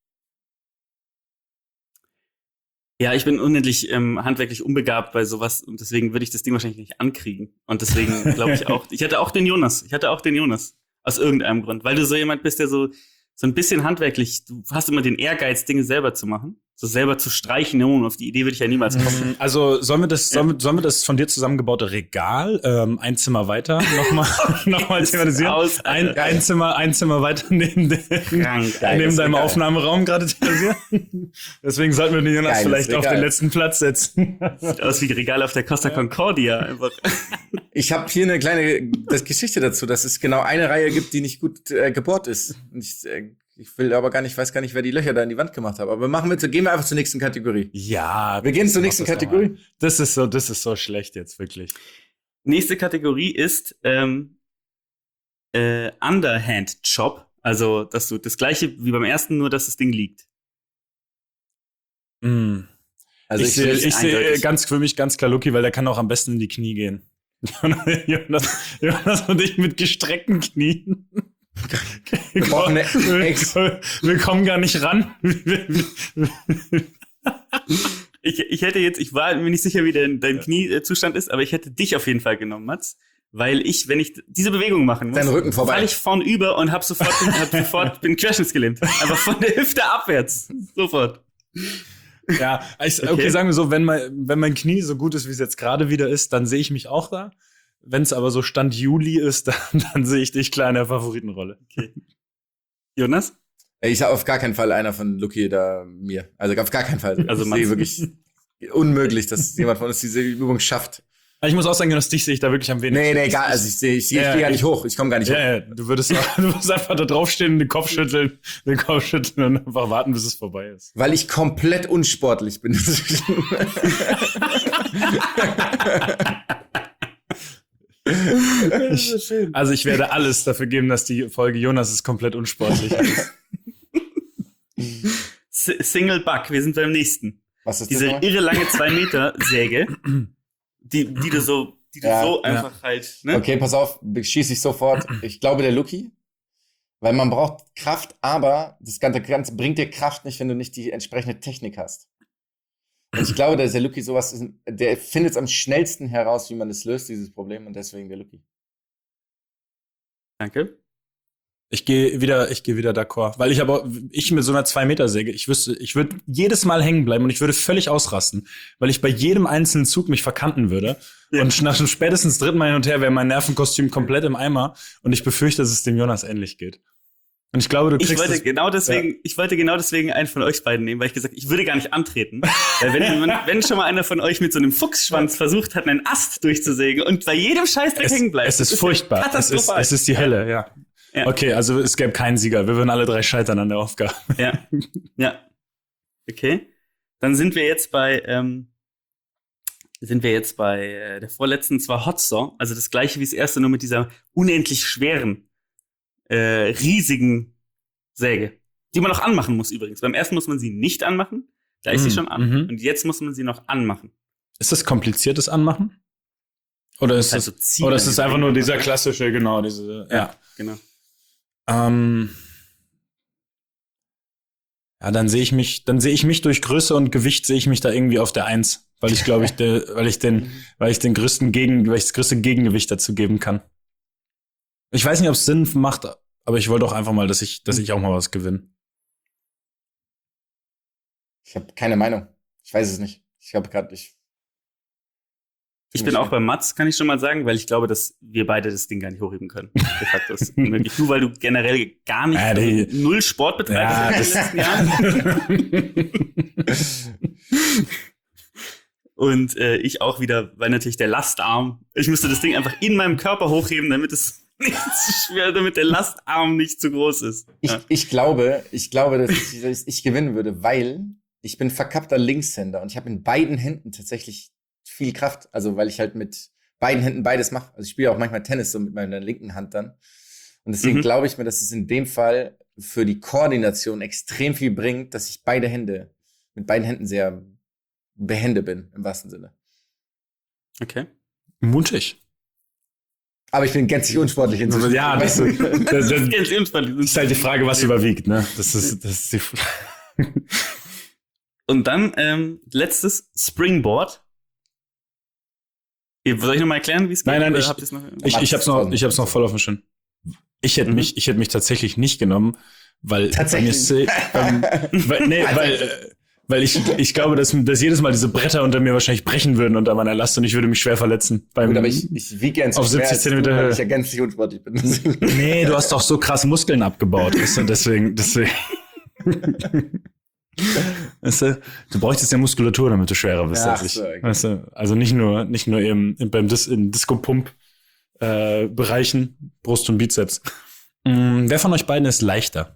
Ja, ich bin unendlich handwerklich unbegabt bei sowas und deswegen würde ich das Ding wahrscheinlich nicht ankriegen. Und deswegen glaube ich auch, ich hatte auch den Jonas. Aus irgendeinem Grund. Weil du so jemand bist, der so ein bisschen handwerklich, du hast immer den Ehrgeiz, Dinge selber zu machen. So selber zu streichen, auf die Idee würde ich ja niemals kommen. Also sollen wir das von dir zusammengebaute Regal ein Zimmer weiter nochmal thematisieren? Ein Zimmer weiter neben deinem Aufnahmeraum gerade thematisieren. Deswegen sollten wir den Jonas vielleicht Regal auf den letzten Platz setzen. Sieht aus wie Regal auf der Costa Concordia. Einfach. Ich habe hier eine kleine Geschichte dazu, dass es genau eine Reihe gibt, die nicht gut gebohrt ist. Und ich will aber weiß gar nicht, wer die Löcher da in die Wand gemacht hat. Aber gehen wir einfach zur nächsten Kategorie. Ja. Wir gehen zur nächsten Kategorie. Das ist so schlecht jetzt, wirklich. Nächste Kategorie ist Underhand Chop. Also, dass du das gleiche wie beim ersten, nur dass das Ding liegt. Also ich sehe für mich ganz klar Luki, weil der kann auch am besten in die Knie gehen. Jonas und ich mit gestreckten Knien. Wir kommen gar nicht ran. Ich war mir nicht sicher, wie dein Kniezustand ist, aber ich hätte dich auf jeden Fall genommen, Mats. Weil wenn ich diese Bewegung machen muss, falle ich vornüber und bin querschnittsgelähmt. Einfach von der Hüfte abwärts. Sofort. Ja, okay, sagen wir so, wenn mein Knie so gut ist, wie es jetzt gerade wieder ist, dann sehe ich mich auch da. Wenn es aber so Stand Juli ist, dann sehe ich dich klar in der Favoritenrolle. Okay. Jonas? Ich sag auf gar keinen Fall einer von Luki oder mir. Also auf gar keinen Fall. Also ich sehe wirklich unmöglich, dass jemand von uns diese Übung schafft. Ich muss auch sagen, Jonas, dich sehe ich da wirklich am wenigsten. Nee, egal. Also ich gehe gar nicht hoch. Ich komme gar nicht hoch. Ja, du würdest einfach da draufstehen, den Kopf schütteln und einfach warten, bis es vorbei ist. Weil ich komplett unsportlich bin. Ich werde alles dafür geben, dass die Folge Jonas ist komplett unsportlich ist. Single Buck, wir sind beim nächsten. Was ist diese irre lange 2 Meter Säge, die du so einfach halt. Ne? Okay, pass auf, schieße ich sofort. Ich glaube der Luki, weil man braucht Kraft, aber das Ganze bringt dir Kraft nicht, wenn du nicht die entsprechende Technik hast. Und ich glaube, der Luki der findet es am schnellsten heraus, wie man das löst, dieses Problem, und deswegen der Luki. Danke. Ich gehe wieder d'accord, weil ich mit so einer 2-Meter-Säge, ich würde jedes Mal hängen bleiben und ich würde völlig ausrasten, weil ich bei jedem einzelnen Zug mich verkanten würde. Ja. Und nach dem spätestens 3. Mal hin und her wäre mein Nervenkostüm komplett im Eimer und ich befürchte, dass es dem Jonas ähnlich geht. Und ich glaube, ich wollte genau deswegen einen von euch beiden nehmen, weil ich gesagt, ich würde gar nicht antreten. Weil wenn schon mal einer von euch mit so einem Fuchsschwanz versucht hat, einen Ast durchzusägen und bei jedem Scheißdreck hängen bleibt. Es ist furchtbar. Es ist die Hölle, ja. Okay, also es gäbe keinen Sieger. Wir würden alle 3 scheitern an der Aufgabe. Ja. Okay. Dann sind wir jetzt bei der vorletzten, zwar Hot Saw, also das gleiche wie das erste, nur mit dieser unendlich schweren riesigen Säge, die man auch anmachen muss übrigens. Beim ersten muss man sie nicht anmachen, da ist sie schon an. Und jetzt muss man sie noch anmachen. Ist das kompliziertes Anmachen? Oder ist es einfach nur dieser klassische, genau, diese, ja, genau. Dann sehe ich mich durch Größe und Gewicht sehe ich mich da irgendwie auf der 1, weil ich glaube, weil ich das größte Gegengewicht dazu geben kann. Ich weiß nicht, ob es Sinn macht, aber ich wollte auch einfach mal, dass ich auch mal was gewinne. Ich habe keine Meinung. Ich weiß es nicht. Ich bin auch bei Mats, kann ich schon mal sagen, weil ich glaube, dass wir beide das Ding gar nicht hochheben können. De facto ist unmöglich. Nur weil du generell gar nicht null Sport betreibst in den letzten Jahren. Und ich auch wieder, weil natürlich der Lastarm, ich müsste das Ding einfach in meinem Körper hochheben, damit es nicht zu schwer, damit der Lastarm nicht zu groß ist. Ich glaube, dass ich gewinnen würde, weil ich bin verkappter Linkshänder und ich habe in beiden Händen tatsächlich viel Kraft, also weil ich halt mit beiden Händen beides mache. Also ich spiele auch manchmal Tennis so mit meiner linken Hand dann. Und deswegen glaube ich mir, dass es in dem Fall für die Koordination extrem viel bringt, dass ich mit beiden Händen sehr behende bin, im wahrsten Sinne. Okay. Mutig. Aber ich bin gänzlich unsportlich inzwischen. Ja, das ist halt die Frage, was überwiegt, ne? Das ist die Und dann letztes Springboard. Soll ich nochmal erklären, wie es geht? Nein, ich hab's noch voll auf dem Schirm. Ich hätte mich tatsächlich nicht genommen, weil weil ich glaube, dass jedes Mal diese Bretter unter mir wahrscheinlich brechen würden unter meiner Last und ich würde mich schwer verletzen. Gut, aber ich wiege gern auf 70 Zentimeter Höhe. Weil ich ja gänzlich unsportlich bin. Nee, du hast doch so krass Muskeln abgebaut. Deswegen. Weißt du bräuchtest ja Muskulatur, damit du schwerer bist als ich. Okay. Weißt du? Also nicht nur im Disco-Pump-Bereichen, Brust und Bizeps. Wer von euch beiden ist leichter?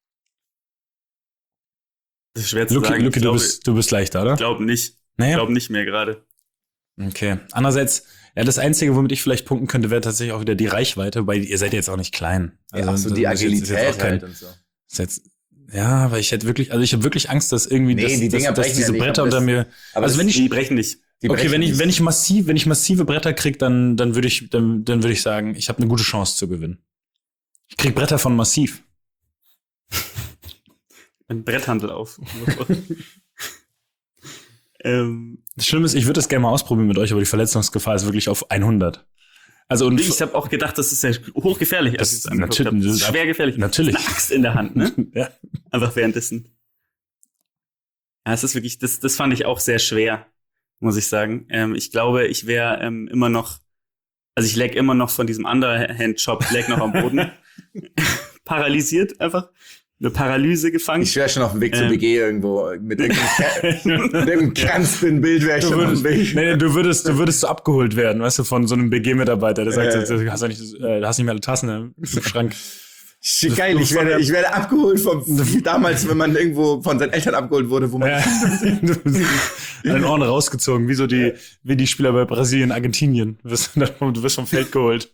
Das ist schwer zu sagen. Luki, du bist leichter, oder? Ich glaube nicht. Naja. Ich glaube nicht mehr gerade. Okay. Andererseits, ja, das Einzige, womit ich vielleicht punkten könnte, wäre tatsächlich auch wieder die Reichweite, weil ihr seid jetzt auch nicht klein. Also so die Agilität halt und so. Ja, aber ich habe wirklich Angst, dass irgendwie dass diese Bretter unter mir. Aber also die brechen nicht. Wenn ich massive Bretter krieg, dann würde ich sagen, ich habe eine gute Chance zu gewinnen. Ich krieg Bretter von Massiv. Ein Bretthandel auf. Das Schlimme ist, ich würde das gerne mal ausprobieren mit euch, aber die Verletzungsgefahr ist wirklich auf 100. Also und ich habe auch gedacht, das ist ja hochgefährlich. Das ist schwer gefährlich. Natürlich. Eine Axt in der Hand, ne? Ja. Einfach währenddessen. Ja, es ist wirklich, das fand ich auch sehr schwer, muss ich sagen. Ich glaube, ich wäre immer noch, also ich lag immer noch von diesem Underhand-Chop, lag noch am Boden. Paralysiert einfach. Eine Paralyse gefangen. Ich wäre schon auf dem Weg zur WG irgendwo mit irgendeinem Kranzbild wäre ich schon auf dem Weg. Nee, du würdest so abgeholt werden, weißt du, von so einem BG-Mitarbeiter, der sagt, du hast nicht mehr alle Tassen im Schrank. Geil, ich werde abgeholt wie damals, wenn man irgendwo von seinen Eltern abgeholt wurde, wo man an den Ohren rausgezogen, wie die Spieler bei Brasilien, Argentinien. Du wirst vom Feld geholt.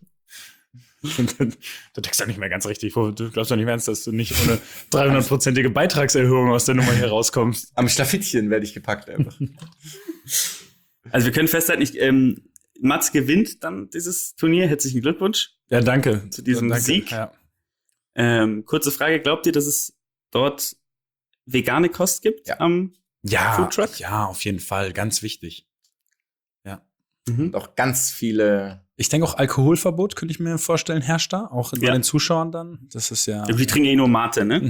Du denkst doch nicht mehr ganz richtig. Du glaubst doch nicht mehr ernst, dass du nicht ohne 300%ige Beitragserhöhung aus der Nummer hier rauskommst. Am Schlafittchen werde ich gepackt einfach. Also wir können festhalten, Mats gewinnt dann dieses Turnier. Herzlichen Glückwunsch. Ja, danke. Zu diesem Sieg. Ja. Kurze Frage, glaubt ihr, dass es dort vegane Kost gibt am Foodtruck? Ja, auf jeden Fall. Ganz wichtig. Ja. Und auch ganz viele. Ich denke auch Alkoholverbot, könnte ich mir vorstellen, herrscht da. Auch bei den Zuschauern dann. Das ist ja. Die trinken nur Mate, ne?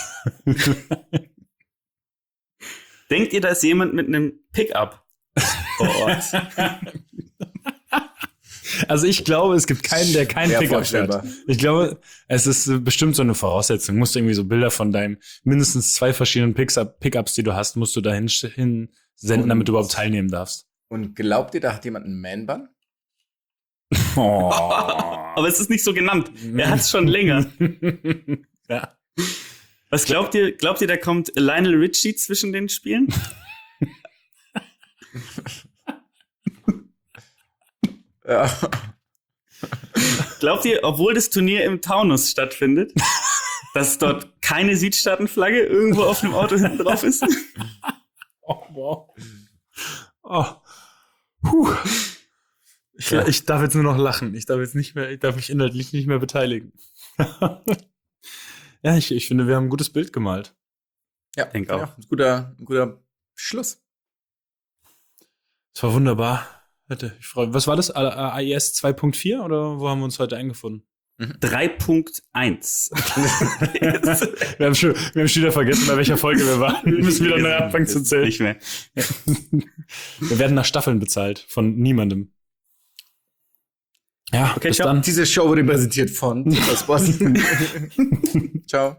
Denkt ihr, da ist jemand mit einem Pickup vor Ort? Also ich glaube, es gibt keinen, der keinen Pickup fährt. Ich glaube, es ist bestimmt so eine Voraussetzung. Du musst irgendwie so Bilder von deinen mindestens 2 verschiedenen Pickups, die du hast, musst du da hinsenden, damit du überhaupt teilnehmen darfst. Und glaubt ihr, da hat jemand einen Man-Bun? Oh. Aber es ist nicht so genannt. Er hat es schon länger. Ja. Was glaubt ihr? Glaubt ihr, da kommt Lionel Richie zwischen den Spielen? Ja. Glaubt ihr, obwohl das Turnier im Taunus stattfindet, dass dort keine Südstaatenflagge irgendwo auf dem Auto hinten drauf ist? Oh, wow. Oh. Puh. Ich darf jetzt nur noch lachen. Ich darf mich inhaltlich nicht mehr beteiligen. Ja, ich finde, wir haben ein gutes Bild gemalt. Ja, denke auch. Ein guter Schluss. Es war wunderbar. Ich freue mich. Was war das? AIS 2.4 oder wo haben wir uns heute eingefunden? 3.1. wir haben schon wieder vergessen, bei welcher Folge wir waren. Wir müssen wieder neu anfangen zu zählen. Nicht mehr. Wir werden nach Staffeln bezahlt von niemandem. Ja, okay, bis dann. Diese Show wurde präsentiert von Boston. Ciao.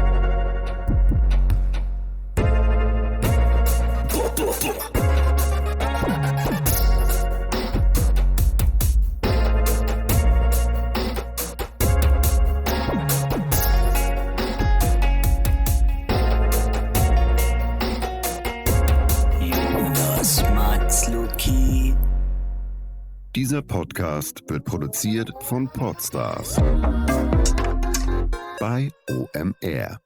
Dieser Podcast wird produziert von Podstars bei OMR.